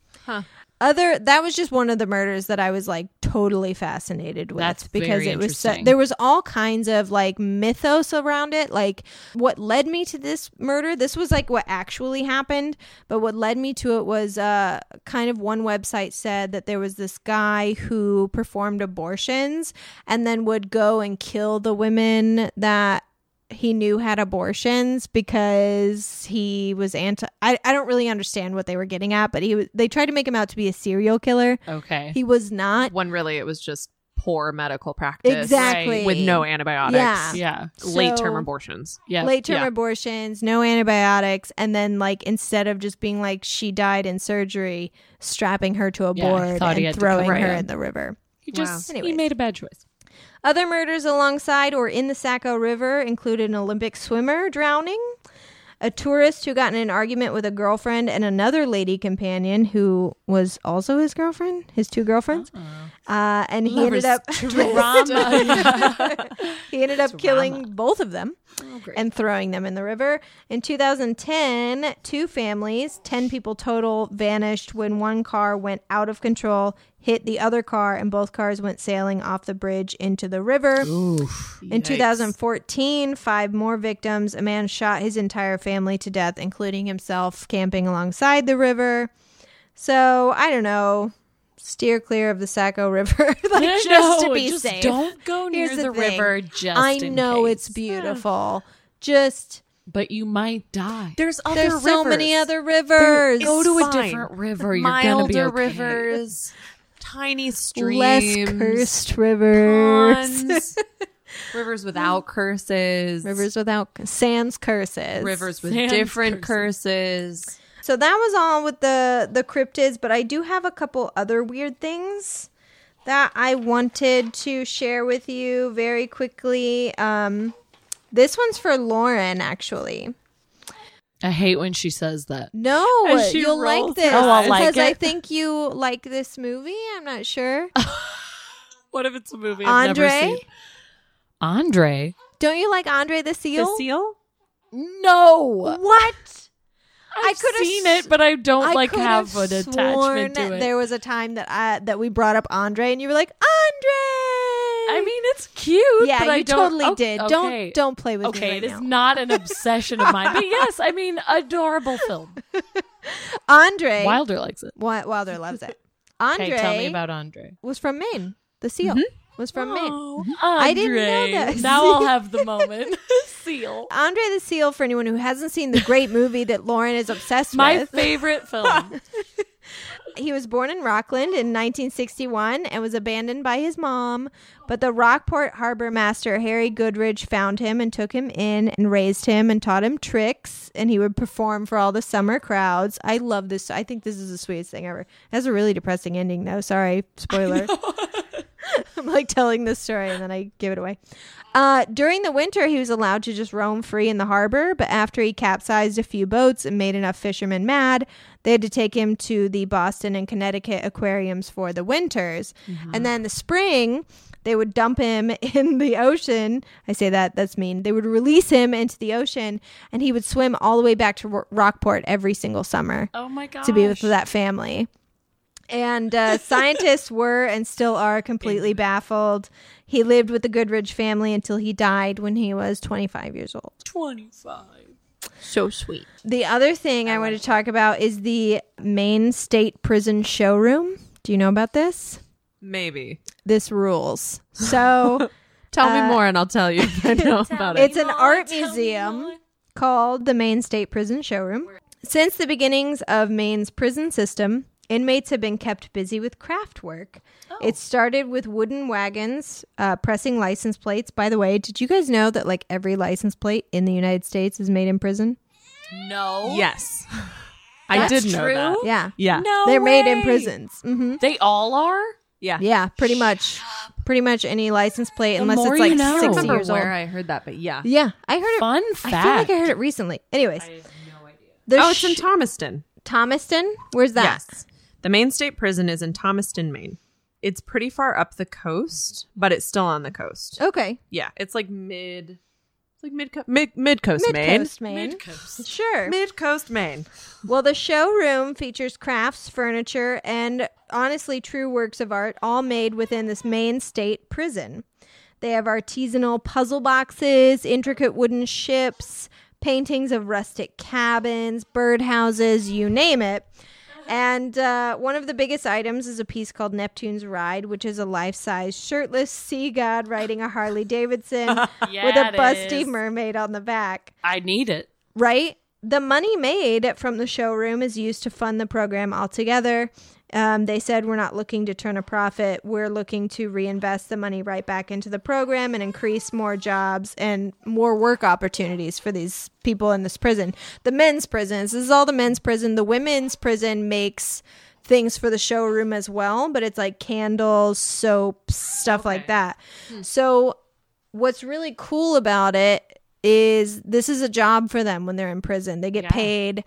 [SPEAKER 3] that was just one of the murders that I was like totally fascinated with.
[SPEAKER 4] That's
[SPEAKER 3] because
[SPEAKER 4] very
[SPEAKER 3] it was
[SPEAKER 4] interesting.
[SPEAKER 3] there was all kinds of like mythos around it. Like what led me to this murder, this was like what actually happened, but what led me to it was kind of one website said that there was this guy who performed abortions and then would go and kill the women that he knew had abortions because he was I don't really understand what they were getting at, but they tried to make him out to be a serial killer.
[SPEAKER 4] Okay.
[SPEAKER 3] He was not.
[SPEAKER 5] When really it was just poor medical practice.
[SPEAKER 3] Exactly.
[SPEAKER 5] With no antibiotics.
[SPEAKER 4] Yeah.
[SPEAKER 5] Late-term abortions.
[SPEAKER 4] Yeah.
[SPEAKER 3] Late-term abortions, no antibiotics, and then like instead of just being like she died in surgery, strapping her to a board and throwing her in the river.
[SPEAKER 4] He made a bad choice.
[SPEAKER 3] Other murders alongside or in the Saco River included an Olympic swimmer drowning, a tourist who got in an argument with a girlfriend and another lady companion who was also his girlfriend, his two girlfriends. And he ended up he ended up killing both of them and throwing them in the river. In 2010, 2 families, 10 people total, vanished when one car went out of control, hit the other car, and both cars went sailing off the bridge into the river.
[SPEAKER 4] Oof,
[SPEAKER 3] in 2014, 5 more victims. A man shot his entire family to death, including himself, camping alongside the river. So, I don't know. Steer clear of the Saco River, just to be safe.
[SPEAKER 4] Don't go near the river.
[SPEAKER 3] I know it's beautiful.
[SPEAKER 4] But you might die.
[SPEAKER 5] There's so
[SPEAKER 3] many other rivers.
[SPEAKER 4] Go to a different river. You're gonna be okay.
[SPEAKER 5] Rivers, tiny streams,
[SPEAKER 3] less cursed rivers,
[SPEAKER 5] ponds, rivers without curses,
[SPEAKER 3] rivers without sans curses,
[SPEAKER 5] rivers with different curses.
[SPEAKER 3] So that was all with the cryptids, but I do have a couple other weird things that I wanted to share with you very quickly. This one's for Lauren, actually.
[SPEAKER 4] I hate when she says that.
[SPEAKER 3] No, you'll like this.
[SPEAKER 4] Oh, I'll like it.
[SPEAKER 3] Because I think you like this movie. I'm not sure.
[SPEAKER 4] What if it's a movie I've never seen? Andre?
[SPEAKER 3] Don't you like Andre the Seal?
[SPEAKER 5] The Seal?
[SPEAKER 4] No.
[SPEAKER 3] What?
[SPEAKER 4] I could have seen it, but I don't have an attachment to it.
[SPEAKER 3] There was a time that we brought up Andre, and you were like, Andre.
[SPEAKER 4] I mean, it's cute.
[SPEAKER 3] Yeah,
[SPEAKER 4] but
[SPEAKER 3] you totally did.
[SPEAKER 4] Okay.
[SPEAKER 3] Don't play with me.
[SPEAKER 4] Okay,
[SPEAKER 3] right
[SPEAKER 4] it
[SPEAKER 3] now.
[SPEAKER 4] is not an obsession of mine, but yes, I mean, adorable film.
[SPEAKER 3] Andre
[SPEAKER 4] Wilder likes it.
[SPEAKER 3] Wilder loves it. Andre,
[SPEAKER 4] okay, tell me about Andre.
[SPEAKER 3] Was from Maine. The Seal was from Maine.
[SPEAKER 4] Andre.
[SPEAKER 3] I didn't know that.
[SPEAKER 4] Now I'll have the moment. Seal.
[SPEAKER 3] Andre the Seal, for anyone who hasn't seen the great movie that Lauren is obsessed with.
[SPEAKER 4] My favorite film.
[SPEAKER 3] He was born in Rockland in 1961 and was abandoned by his mom, but the Rockport harbor master Harry Goodridge found him and took him in and raised him and taught him tricks, and he would perform for all the summer crowds. I love this. I think this is the sweetest thing ever. It has a really depressing ending, though. Sorry, spoiler. I'm like telling this story and then I give it away. During the winter, he was allowed to just roam free in the harbor, but after he capsized a few boats and made enough fishermen mad, they had to take him to the Boston and Connecticut aquariums for the winters. Mm-hmm. And then the spring, they would dump him in the ocean. I say that's mean. They would release him into the ocean, and he would swim all the way back to Rockport every single summer.
[SPEAKER 4] Oh my gosh.
[SPEAKER 3] To be with that family. And scientists were and still are completely baffled. He lived with the Goodridge family until he died when he was 25 years old.
[SPEAKER 4] 25.
[SPEAKER 5] So sweet.
[SPEAKER 3] The other thing I want to talk about is the Maine State Prison showroom. Do you know about this?
[SPEAKER 5] Maybe.
[SPEAKER 3] This rules. So
[SPEAKER 5] tell me more and I'll tell you if I know about it.
[SPEAKER 3] It's an art museum called the Maine State Prison Showroom. Since the beginnings of Maine's prison system, inmates have been kept busy with craft work. Oh. It started with wooden wagons, pressing license plates. By the way, did you guys know that like every license plate in the United States is made in prison?
[SPEAKER 4] No.
[SPEAKER 5] Yes. I did know that.
[SPEAKER 3] Yeah.
[SPEAKER 5] Yeah.
[SPEAKER 4] No
[SPEAKER 3] They're
[SPEAKER 4] way.
[SPEAKER 3] made in prisons. Mm-hmm.
[SPEAKER 4] They all are?
[SPEAKER 5] Yeah.
[SPEAKER 3] Yeah, pretty much. Pretty much any license plate, unless it's like 60 years old.
[SPEAKER 5] Where I heard that, but yeah.
[SPEAKER 3] Yeah, I heard it.
[SPEAKER 4] Fun fact.
[SPEAKER 3] I feel like I heard it recently. Anyways.
[SPEAKER 5] I have no idea. It's in Thomaston.
[SPEAKER 3] Thomaston? Where's that?
[SPEAKER 5] Yes. The Maine State Prison is in Thomaston, Maine. It's pretty far up the coast, but it's still on the coast.
[SPEAKER 3] Okay.
[SPEAKER 5] Yeah, it's like mid-coast Maine.
[SPEAKER 3] Mid-coast Maine.
[SPEAKER 4] Mid-coast.
[SPEAKER 3] Sure.
[SPEAKER 5] Mid-coast Maine.
[SPEAKER 3] Well, the showroom features crafts, furniture, and honestly true works of art, all made within this Maine State Prison. They have artisanal puzzle boxes, intricate wooden ships, paintings of rustic cabins, birdhouses, you name it. And one of the biggest items is a piece called Neptune's Ride, which is a life-size shirtless sea god riding a Harley Davidson with a busty mermaid on the back.
[SPEAKER 4] I need it.
[SPEAKER 3] Right? The money made from the showroom is used to fund the program altogether. They said, we're not looking to turn a profit. We're looking to reinvest the money right back into the program and increase more jobs and more work opportunities for these people in this prison. The men's prison, this is all the men's prison. The women's prison makes things for the showroom as well, but it's like candles, soaps, stuff like that. So what's really cool about it is this is a job for them when they're in prison. They get paid,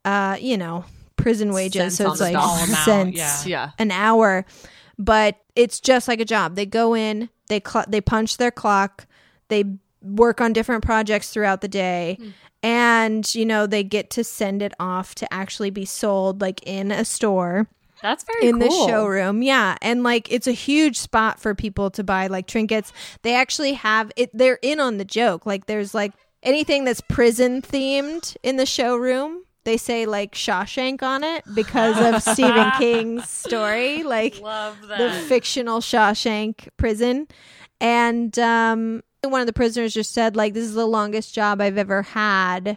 [SPEAKER 3] prison wages, so it's like cents an hour, but it's just like a job. They go in, they punch their clock, they work on different projects throughout the day, and they get to send it off to actually be sold like in a store.
[SPEAKER 4] That's very cool.
[SPEAKER 3] In the showroom, yeah. And like it's a huge spot for people to buy like trinkets. They actually have it, they're in on the joke. Like there's like anything that's prison themed in the showroom, they say like Shawshank on it because of Stephen King's story, like the fictional Shawshank prison. And one of the prisoners just said like, this is the longest job I've ever had.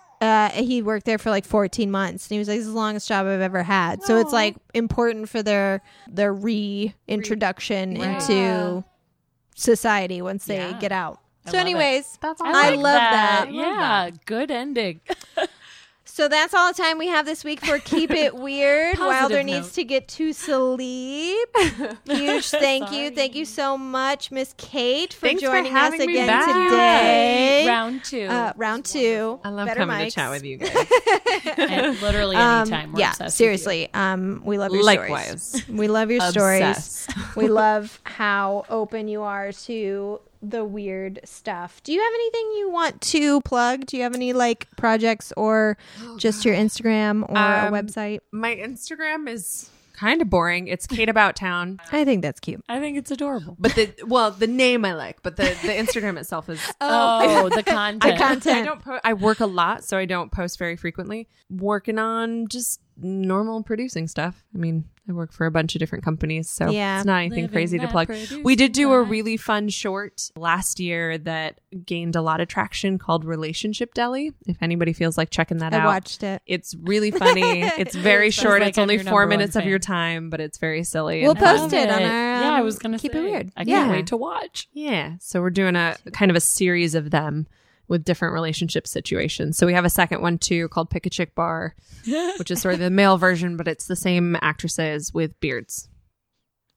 [SPEAKER 3] He worked there for like 14 months and he was like, this is the longest job I've ever had. So it's like important for their reintroduction into society once they get out. So anyways, I love that.
[SPEAKER 4] Yeah, good ending.
[SPEAKER 3] So that's all the time we have this week for Keep It Weird. Wilder
[SPEAKER 4] note.
[SPEAKER 3] needs to get to sleep. Huge thank you. Thank you so much, Miss Kate, for joining us again today.
[SPEAKER 4] Round two.
[SPEAKER 3] I
[SPEAKER 5] love
[SPEAKER 3] Better
[SPEAKER 5] coming
[SPEAKER 3] mics.
[SPEAKER 5] to chat with you guys.
[SPEAKER 4] And literally anytime. We're obsessed
[SPEAKER 3] seriously. We love your stories. We love your stories. We love how open you are to the weird stuff. Do you have anything you want to plug? Do you have any like projects or just your Instagram or a website?
[SPEAKER 5] My Instagram is kind of boring. It's Kate About Town.
[SPEAKER 3] I think that's cute.
[SPEAKER 4] I think it's adorable.
[SPEAKER 5] But the name I like, but the Instagram itself is
[SPEAKER 4] the content.
[SPEAKER 5] I work a lot, so I don't post very frequently. Working on just normal producing stuff. I mean, I work for a bunch of different companies, so it's not anything crazy to plug. We did do a really fun short last year that gained a lot of traction called Relationship Deli. If anybody feels like checking that out.
[SPEAKER 3] I watched it.
[SPEAKER 5] It's really funny. It's very short. It's only 4 minutes of your time, but it's very silly.
[SPEAKER 3] We'll post it on our
[SPEAKER 4] I was going to
[SPEAKER 3] Keep It Weird.
[SPEAKER 4] I can't wait to watch.
[SPEAKER 5] Yeah. So we're doing a kind of a series of them with different relationship situations. So we have a second one too called Pick a Chick Bar, which is sort of the male version, but it's the same actresses with beards.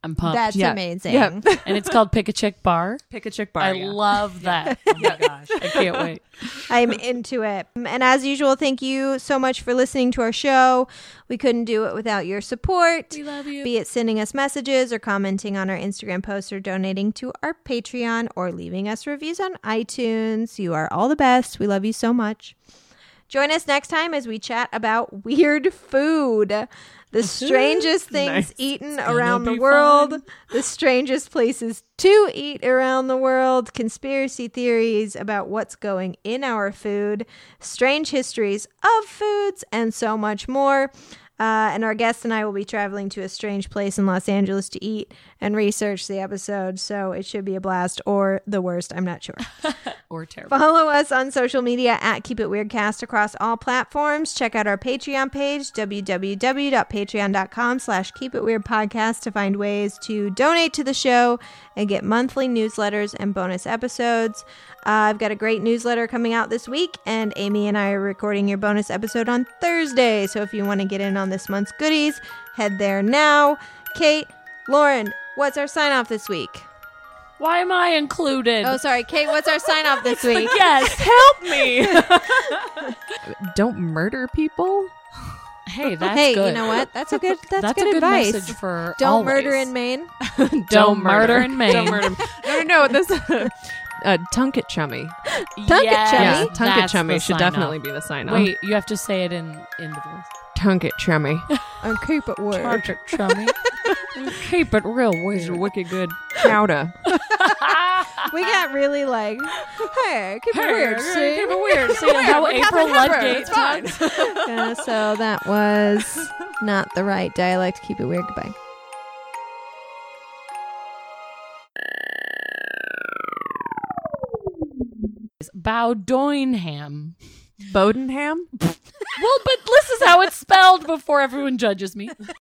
[SPEAKER 4] I'm pumped.
[SPEAKER 3] That's amazing.
[SPEAKER 5] Yep.
[SPEAKER 4] And it's called Pick a Chick Bar.
[SPEAKER 5] Pick a Chick Bar.
[SPEAKER 4] I love that. Oh my gosh. I can't wait.
[SPEAKER 3] I'm into it. And as usual, thank you so much for listening to our show. We couldn't do it without your support.
[SPEAKER 4] We love you.
[SPEAKER 3] Be it sending us messages or commenting on our Instagram posts or donating to our Patreon or leaving us reviews on iTunes. You are all the best. We love you so much. Join us next time as we chat about weird food. The strangest things eaten around the world, the strangest places to eat around the world, conspiracy theories about what's going in our food, strange histories of foods, and so much more. And our guest and I will be traveling to a strange place in Los Angeles to eat and research the episode. So it should be a blast or the worst. I'm not sure.
[SPEAKER 4] Or terrible.
[SPEAKER 3] Follow us on social media at Keep It Weirdcast across all platforms. Check out our Patreon page, www.patreon.com/keepitweirdpodcast to find ways to donate to the show and get monthly newsletters and bonus episodes. I've got a great newsletter coming out this week, and Amy and I are recording your bonus episode on Thursday. So if you want to get in on this month's goodies, head there now. Kate, Lauren, what's our sign off this week?
[SPEAKER 4] Why am I included?
[SPEAKER 3] Oh, sorry. Kate, what's our sign off this week?
[SPEAKER 4] Yes, help me.
[SPEAKER 5] Don't murder people.
[SPEAKER 4] Hey, that's good.
[SPEAKER 3] You know what? That's good
[SPEAKER 4] a good
[SPEAKER 3] advice.
[SPEAKER 4] Message for
[SPEAKER 3] Don't
[SPEAKER 4] always.
[SPEAKER 3] murder in Maine.
[SPEAKER 4] Don't murder in Maine.
[SPEAKER 5] Don't murder. No. This Tunket Chummy.
[SPEAKER 3] Tunket
[SPEAKER 4] Yes,
[SPEAKER 3] Chummy?
[SPEAKER 5] Yeah, Tunket
[SPEAKER 4] that's
[SPEAKER 5] Chummy
[SPEAKER 4] the
[SPEAKER 5] should
[SPEAKER 4] sign
[SPEAKER 5] definitely
[SPEAKER 4] off.
[SPEAKER 5] be the sign off.
[SPEAKER 4] Wait, you have to say it in the voice.
[SPEAKER 5] Tunket Chummy.
[SPEAKER 3] And keep it weird.
[SPEAKER 4] Tunket Chummy. Keep it real
[SPEAKER 5] It's
[SPEAKER 4] weird.
[SPEAKER 5] wicked good chowder.
[SPEAKER 3] We got really like, hey, keep it weird. See?
[SPEAKER 4] Keep it weird. See how April Ludgate talks?
[SPEAKER 3] So that was not the right dialect. Keep it weird. Goodbye.
[SPEAKER 4] Bowdoinham.
[SPEAKER 5] Bodenham?
[SPEAKER 4] Well, but this is how it's spelled before everyone judges me.